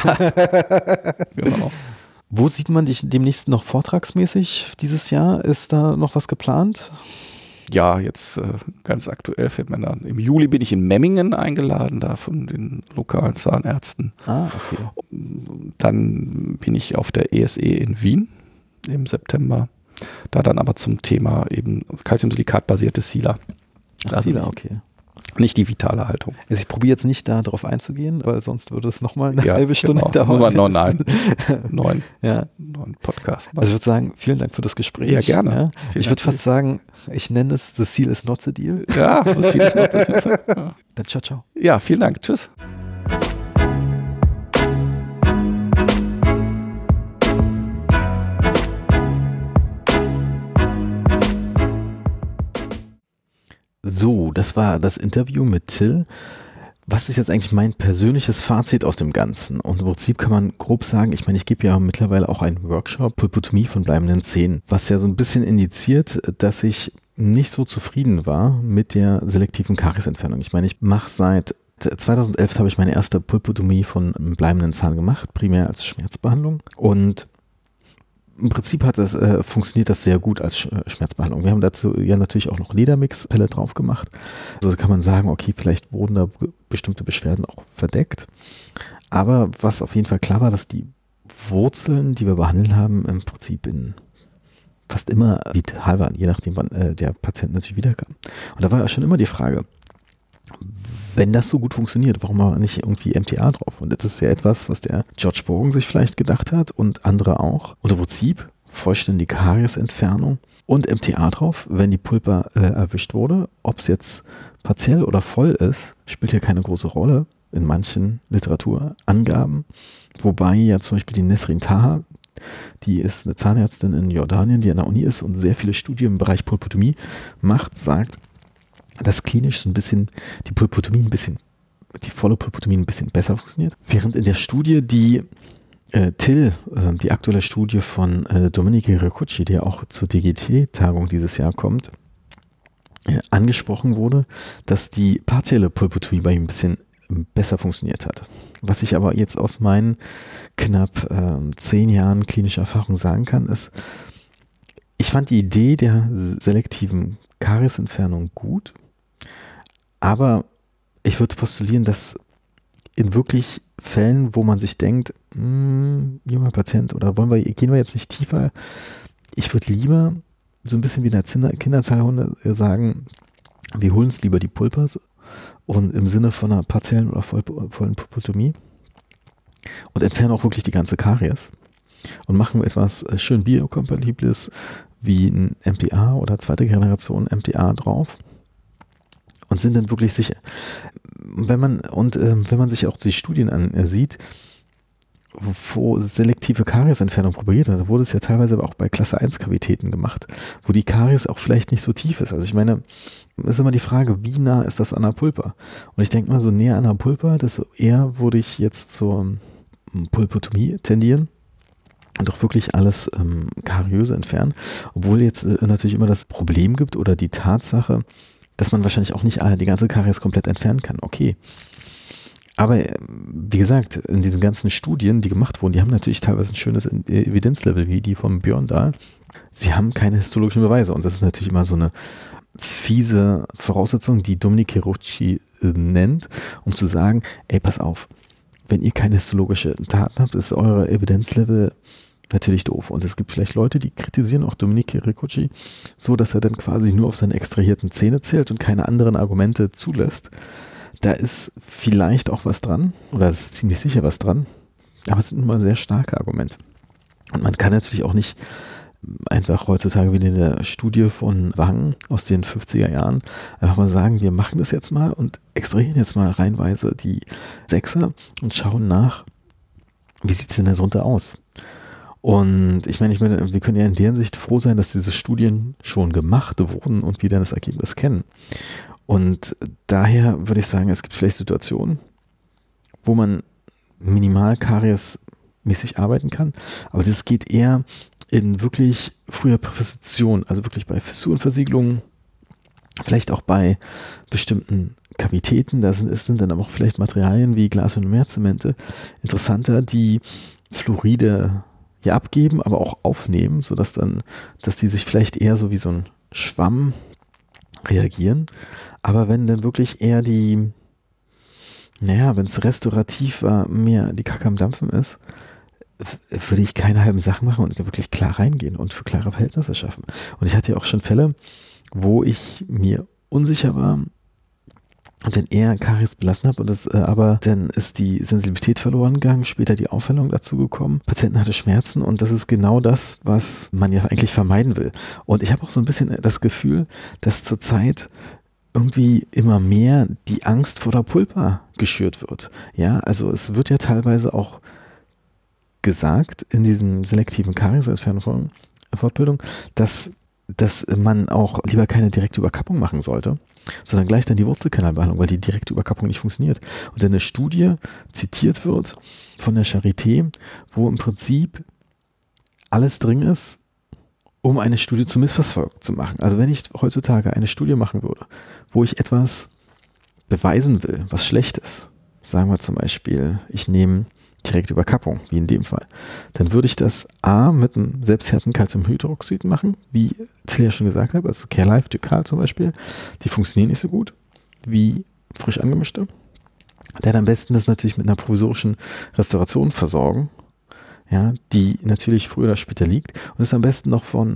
genau. Wo sieht man dich demnächst noch vortragsmäßig dieses Jahr? Ist da noch was geplant? Ja, jetzt äh, ganz aktuell fällt mir dann. Im Juli bin ich in Memmingen eingeladen, da von den lokalen Zahnärzten. Ah, okay. Dann bin ich auf der E S E in Wien im September. Da dann aber zum Thema eben Calciumsilikat-basierte Sealer. Ach, Sealer, okay. Nicht die vitale Haltung. Also ich probiere jetzt nicht da drauf einzugehen, weil sonst würde es nochmal eine ja, halbe Stunde genau. dauern. Nummer neun, nein. neun. Ja. neun Podcast. Also ich würde sagen, vielen Dank für das Gespräch. Ja, gerne. Ja. Ich würde Dank. fast sagen, ich nenne es The Seal is not the deal. Ja, The Seal is not the deal. Ja. Dann ciao, ciao. Ja, vielen Dank. Tschüss. So, das war das Interview mit Till. Was ist jetzt eigentlich mein persönliches Fazit aus dem Ganzen? Und im Prinzip kann man grob sagen, ich meine, ich gebe ja mittlerweile auch einen Workshop, Pulpotomie von bleibenden Zähnen, was ja so ein bisschen indiziert, dass ich nicht so zufrieden war mit der selektiven Kariesentfernung. Ich meine, ich mache seit zweitausendelf habe ich meine erste Pulpotomie von einem bleibenden Zahn gemacht, primär als Schmerzbehandlung, und im Prinzip hat das, äh, funktioniert das sehr gut als Sch äh, Schmerzbehandlung. Wir haben dazu ja natürlich auch noch Ledermix-Pelle drauf gemacht. Also da kann man sagen, okay, vielleicht wurden da bestimmte Beschwerden auch verdeckt. Aber was auf jeden Fall klar war, dass die Wurzeln, die wir behandelt haben, im Prinzip in fast immer vital waren, je nachdem, wann äh, der Patient natürlich wiederkam. Und da war ja schon immer die Frage, wenn das so gut funktioniert, warum war nicht irgendwie M T A drauf? Und das ist ja etwas, was der George Bogan sich vielleicht gedacht hat und andere auch. Und im Prinzip vollständige Kariesentfernung und M T A drauf, wenn die Pulpa äh, erwischt wurde. Ob es jetzt partiell oder voll ist, spielt ja keine große Rolle in manchen Literaturangaben. Wobei ja zum Beispiel die Nesrin Taha die ist eine Zahnärztin in Jordanien, die an der Uni ist und sehr viele Studien im Bereich Pulpotomie macht, sagt, dass klinisch so ein bisschen die Pulpotomie ein bisschen, die volle Pulpotomie ein bisschen besser funktioniert. Während in der Studie, die äh, Till, äh, die aktuelle Studie von äh, Domenico Ricucci, der auch zur D G T-Tagung dieses Jahr kommt, äh, angesprochen wurde, dass die partielle Pulpotomie bei ihm ein bisschen besser funktioniert hat. Was ich aber jetzt aus meinen knapp äh, zehn Jahren klinischer Erfahrung sagen kann, ist, ich fand die Idee der selektiven Kariesentfernung gut, aber ich würde postulieren, dass in wirklich Fällen, wo man sich denkt, mh, junger Patient, oder wollen wir, gehen wir jetzt nicht tiefer, ich würde lieber so ein bisschen wie in der Kinderzahlhunde sagen, wir holen uns lieber die Pulpa und im Sinne von einer partiellen oder voll, vollen Pulpotomie und entfernen auch wirklich die ganze Karies und machen etwas schön biokompatibles wie ein M T A oder zweite Generation M T A drauf und sind dann wirklich sicher. Wenn man und äh, wenn man sich auch die Studien ansieht, wo selektive Kariesentfernung probiert wird, da wurde es ja teilweise auch bei Klasse eins Kavitäten gemacht, wo die Karies auch vielleicht nicht so tief ist. Also ich meine, ist immer die Frage, wie nah ist das an der Pulpa? Und ich denke mal, so näher an der Pulpa, desto eher würde ich jetzt zur Pulpotomie tendieren und auch wirklich alles ähm, Kariöse entfernen, obwohl jetzt äh, natürlich immer das Problem gibt oder die Tatsache, dass man wahrscheinlich auch nicht äh, die ganze Karies komplett entfernen kann. Okay. Aber wie gesagt, in diesen ganzen Studien, die gemacht wurden, die haben natürlich teilweise ein schönes Evidenzlevel, wie die vom Björn da. Sie haben keine histologischen Beweise und das ist natürlich immer so eine fiese Voraussetzung, die Domenico Ricucci äh, nennt, um zu sagen, ey, pass auf, wenn ihr keine histologische Daten habt, ist eure Evidenzlevel natürlich doof. Und es gibt vielleicht Leute, die kritisieren auch Domenico Ricucci, so dass er dann quasi nur auf seine extrahierten Zähne zählt und keine anderen Argumente zulässt. Da ist vielleicht auch was dran, oder es ist ziemlich sicher was dran, aber es sind immer sehr starke Argumente. Und man kann natürlich auch nicht einfach heutzutage wie in der Studie von Wang aus den fünfziger Jahren einfach mal sagen, wir machen das jetzt mal und extrahieren jetzt mal reihenweise die Sechser und schauen nach, wie sieht es denn darunter aus? Und ich meine, ich meine, wir können ja in der Hinsicht froh sein, dass diese Studien schon gemacht wurden und wir dann das Ergebnis kennen. Und daher würde ich sagen, es gibt vielleicht Situationen, wo man minimal kariesmäßig arbeiten kann, aber das geht eher in wirklich früher Präposition, also wirklich bei Fissurenversiegelungen, vielleicht auch bei bestimmten Kavitäten, da sind, sind dann aber auch vielleicht Materialien wie Glas- und Meerzemente interessanter, die Fluoride ja abgeben, aber auch aufnehmen, sodass dann, dass die sich vielleicht eher so wie so ein Schwamm reagieren. Aber wenn dann wirklich eher die, naja, wenn es restaurativ war, mehr die Kacke am Dampfen ist, würde ich keine halben Sachen machen und wirklich klar reingehen und für klare Verhältnisse schaffen. Und ich hatte ja auch schon Fälle, wo ich mir unsicher war und dann eher Karies belassen habe und das, äh, aber dann ist die Sensibilität verloren gegangen, später die Aufhellung dazu gekommen. Patienten hatte Schmerzen und das ist genau das, was man ja eigentlich vermeiden will. Und ich habe auch so ein bisschen das Gefühl, dass zurzeit irgendwie immer mehr die Angst vor der Pulpa geschürt wird. Ja, also es wird ja teilweise auch gesagt in diesem selektiven Kariesentfernung Fortbildung, dass, dass man auch lieber keine direkte Überkappung machen sollte, sondern gleich dann die Wurzelkanalbehandlung, weil die direkte Überkappung nicht funktioniert. Und dann eine Studie zitiert wird von der Charité, wo im Prinzip alles drin ist, um eine Studie zu Missverfolgung zu machen. Also wenn ich heutzutage eine Studie machen würde, wo ich etwas beweisen will, was schlecht ist, sagen wir zum Beispiel, ich nehme direkte Überkappung, wie in dem Fall, dann würde ich das A mit einem selbsthärten Calciumhydroxid machen, wie Till ja schon gesagt hat, also CareLife Ducal zum Beispiel, die funktionieren nicht so gut wie frisch angemischte. Dann am besten das natürlich mit einer provisorischen Restauration versorgen, ja, die natürlich früher oder später liegt und ist am besten noch von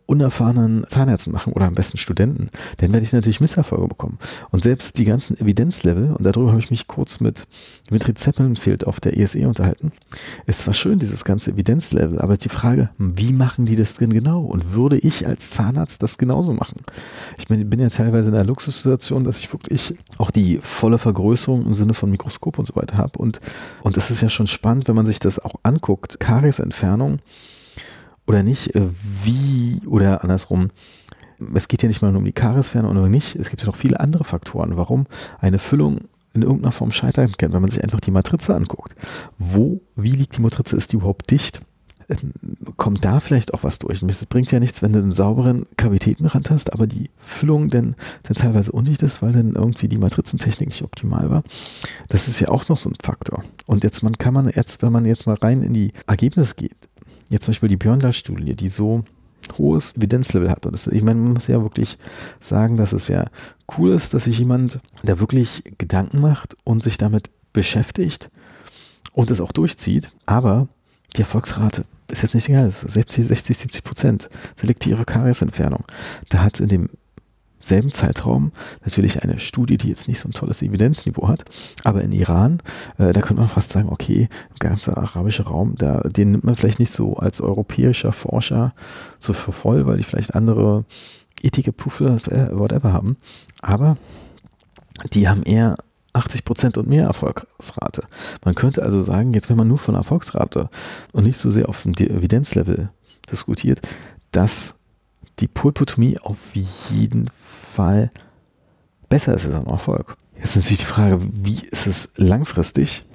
unerfahrenen Zahnärzten machen oder am besten Studenten, dann werde ich natürlich Misserfolge bekommen. Und selbst die ganzen Evidenzlevel, und darüber habe ich mich kurz mit Dimitri Zeppenfeld auf der E S E unterhalten, es war schön, dieses ganze Evidenzlevel, aber die Frage, wie machen die das denn genau? Und würde ich als Zahnarzt das genauso machen? Ich meine, ich bin ja teilweise in einer Luxussituation, dass ich wirklich auch die volle Vergrößerung im Sinne von Mikroskop und so weiter habe. Und, und das ist ja schon spannend, wenn man sich das auch anguckt, Kariesentfernung, oder nicht, wie, oder andersrum, es geht ja nicht mal nur um die Kariesentfernung oder nicht, es gibt ja noch viele andere Faktoren, warum eine Füllung in irgendeiner Form scheitern kann, wenn man sich einfach die Matrize anguckt. Wo, wie liegt die Matrize, ist die überhaupt dicht? Kommt da vielleicht auch was durch? Es bringt ja nichts, wenn du einen sauberen Kavitätenrand hast, aber die Füllung dann, dann teilweise undicht ist, weil dann irgendwie die Matrizentechnik nicht optimal war. Das ist ja auch noch so ein Faktor. Und jetzt man kann man jetzt, wenn man jetzt mal rein in die Ergebnisse geht, jetzt zum Beispiel die Björndal-Studie, die so hohes Evidenzlevel hat. Und das, ich meine, man muss ja wirklich sagen, dass es ja cool ist, dass sich jemand, der wirklich Gedanken macht und sich damit beschäftigt und es auch durchzieht, aber die Erfolgsrate ist jetzt nicht egal, das ist sechzig, siebzig Prozent selektive Kariesentfernung. Da hat in dem selben Zeitraum natürlich eine Studie, die jetzt nicht so ein tolles Evidenzniveau hat, aber in Iran, äh, da könnte man fast sagen, okay, der ganze arabische Raum, da, den nimmt man vielleicht nicht so als europäischer Forscher so für voll, weil die vielleicht andere Ethik, Prüfe, whatever haben, aber die haben eher achtzig Prozent und mehr Erfolgsrate. Man könnte also sagen, jetzt wenn man nur von Erfolgsrate und nicht so sehr auf dem Evidenzlevel diskutiert, dass die Pulpotomie auf jeden Fall besser ist als am Erfolg. Jetzt ist natürlich die Frage, wie ist es langfristig?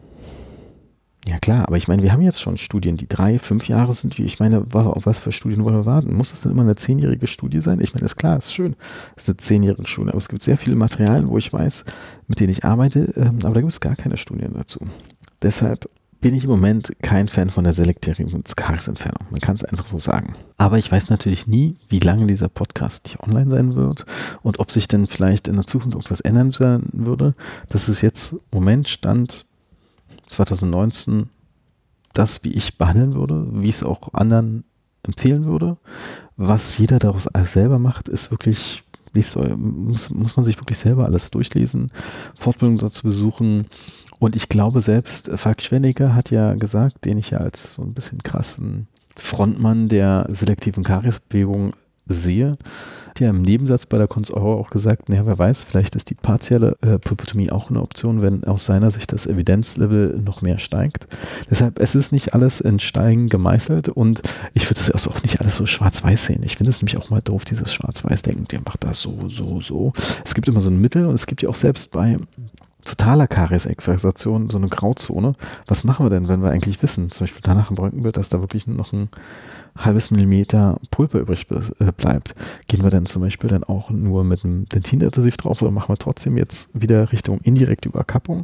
Ja klar, aber ich meine, wir haben jetzt schon Studien, die drei, fünf Jahre sind. Ich meine, auf was für Studien wollen wir warten? Muss es denn immer eine zehnjährige Studie sein? Ich meine, ist klar, ist schön, es ist eine zehnjährige Studie, aber es gibt sehr viele Materialien, wo ich weiß, mit denen ich arbeite, aber da gibt es gar keine Studien dazu. Deshalb bin ich im Moment kein Fan von der selektiven Kariesentfernung. Man kann es einfach so sagen. Aber ich weiß natürlich nie, wie lange dieser Podcast hier online sein wird und ob sich denn vielleicht in der Zukunft irgendwas ändern würde. Das ist jetzt im Moment Stand zwanzig neunzehn das, wie ich behandeln würde, wie ich es auch anderen empfehlen würde. Was jeder daraus selber macht, ist wirklich, wie es soll, muss, muss man sich wirklich selber alles durchlesen, Fortbildung dazu besuchen. Und ich glaube selbst, Falk Schwenniger hat ja gesagt, den ich ja als so ein bisschen krassen Frontmann der selektiven Kariesbewegung sehe, hat ja im Nebensatz bei der Cons Euro auch gesagt, naja, wer weiß, vielleicht ist die partielle äh, Pulpotomie auch eine Option, wenn aus seiner Sicht das Evidenzlevel noch mehr steigt. Deshalb, es ist nicht alles in Stein gemeißelt und ich würde das also auch nicht alles so schwarz-weiß sehen. Ich finde es nämlich auch mal doof, dieses Schwarz-Weiß-Denken, der macht das so, so, so. Es gibt immer so ein Mittel und es gibt ja auch selbst bei totaler Kariesexfixation so eine Grauzone. Was machen wir denn, wenn wir eigentlich wissen, zum Beispiel danach im Röntgenbild, dass da wirklich nur noch ein halbes Millimeter Pulpe übrig bleibt? Gehen wir dann zum Beispiel dann auch nur mit einem Dentinadhesiv drauf oder machen wir trotzdem jetzt wieder Richtung indirekte Überkappung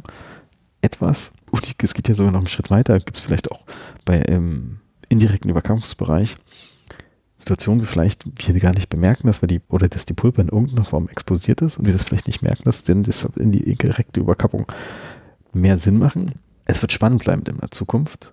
etwas? Und es geht ja sogar noch einen Schritt weiter, gibt es vielleicht auch bei im indirekten Überkappungsbereich Situationen, wie vielleicht wir gar nicht bemerken, dass wir die, oder dass die Pulpe in irgendeiner Form exposiert ist und wir das vielleicht nicht merken, dass denn das in die indirekte Überkappung mehr Sinn machen. Es wird spannend bleiben in der Zukunft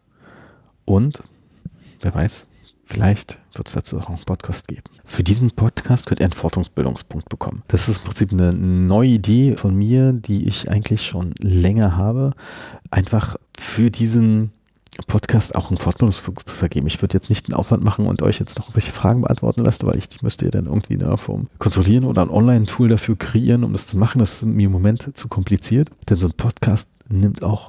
und wer weiß, vielleicht wird es dazu auch einen Podcast geben. Für diesen Podcast könnt ihr einen Fortungsbildungspunkt bekommen. Das ist im Prinzip eine neue Idee von mir, die ich eigentlich schon länger habe. Einfach für diesen Podcast auch einen Fortbildungspunkt zu geben. Ich würde jetzt nicht den Aufwand machen und euch jetzt noch irgendwelche Fragen beantworten lassen, weil ich die müsst ihr dann irgendwie in der Form kontrollieren oder ein Online-Tool dafür kreieren, um das zu machen. Das ist mir im Moment zu kompliziert, denn so ein Podcast nimmt auch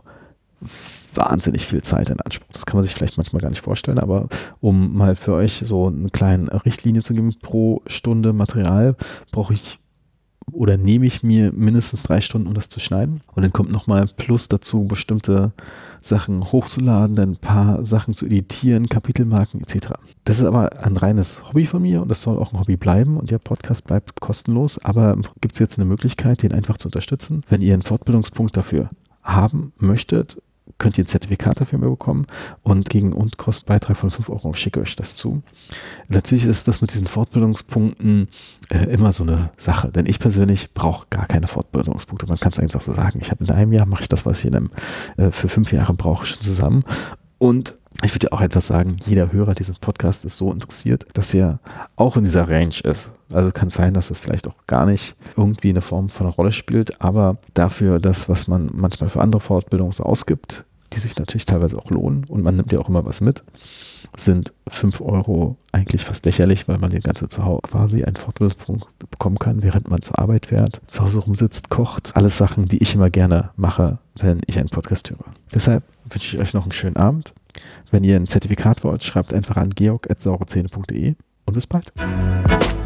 wahnsinnig viel Zeit in Anspruch. Das kann man sich vielleicht manchmal gar nicht vorstellen, aber um mal für euch so eine kleine Richtlinie zu geben, pro Stunde Material brauche ich oder nehme ich mir mindestens drei Stunden, um das zu schneiden. Und dann kommt nochmal plus dazu, bestimmte Sachen hochzuladen, dann ein paar Sachen zu editieren, Kapitelmarken et cetera. Das ist aber ein reines Hobby von mir und das soll auch ein Hobby bleiben und der Podcast bleibt kostenlos, aber gibt es jetzt eine Möglichkeit, den einfach zu unterstützen. Wenn ihr einen Fortbildungspunkt dafür haben möchtet, könnt ihr ein Zertifikat dafür mehr bekommen und gegen und Kostbeitrag von fünf Euro schicke euch das zu. Natürlich ist das mit diesen Fortbildungspunkten äh, immer so eine Sache, denn ich persönlich brauche gar keine Fortbildungspunkte. Man kann es einfach so sagen. Ich habe in einem Jahr, mache ich das, was ich in einem äh, für fünf Jahre brauche, schon zusammen und Ich würde ja auch etwas sagen, jeder Hörer dieses Podcasts ist so interessiert, dass er auch in dieser Range ist. Also kann es sein, dass das vielleicht auch gar nicht irgendwie eine Form von einer Rolle spielt, aber dafür das, was man manchmal für andere Fortbildungen so ausgibt, die sich natürlich teilweise auch lohnen und man nimmt ja auch immer was mit, sind fünf Euro eigentlich fast lächerlich, weil man den ganze zu Hause quasi einen Fortbildungspunkt bekommen kann, während man zur Arbeit fährt, zu Hause rumsitzt, kocht. Alles Sachen, die ich immer gerne mache, wenn ich einen Podcast höre. Deshalb wünsche ich euch noch einen schönen Abend. Wenn ihr ein Zertifikat wollt, schreibt einfach an georg at saurezähne punkt de und bis bald.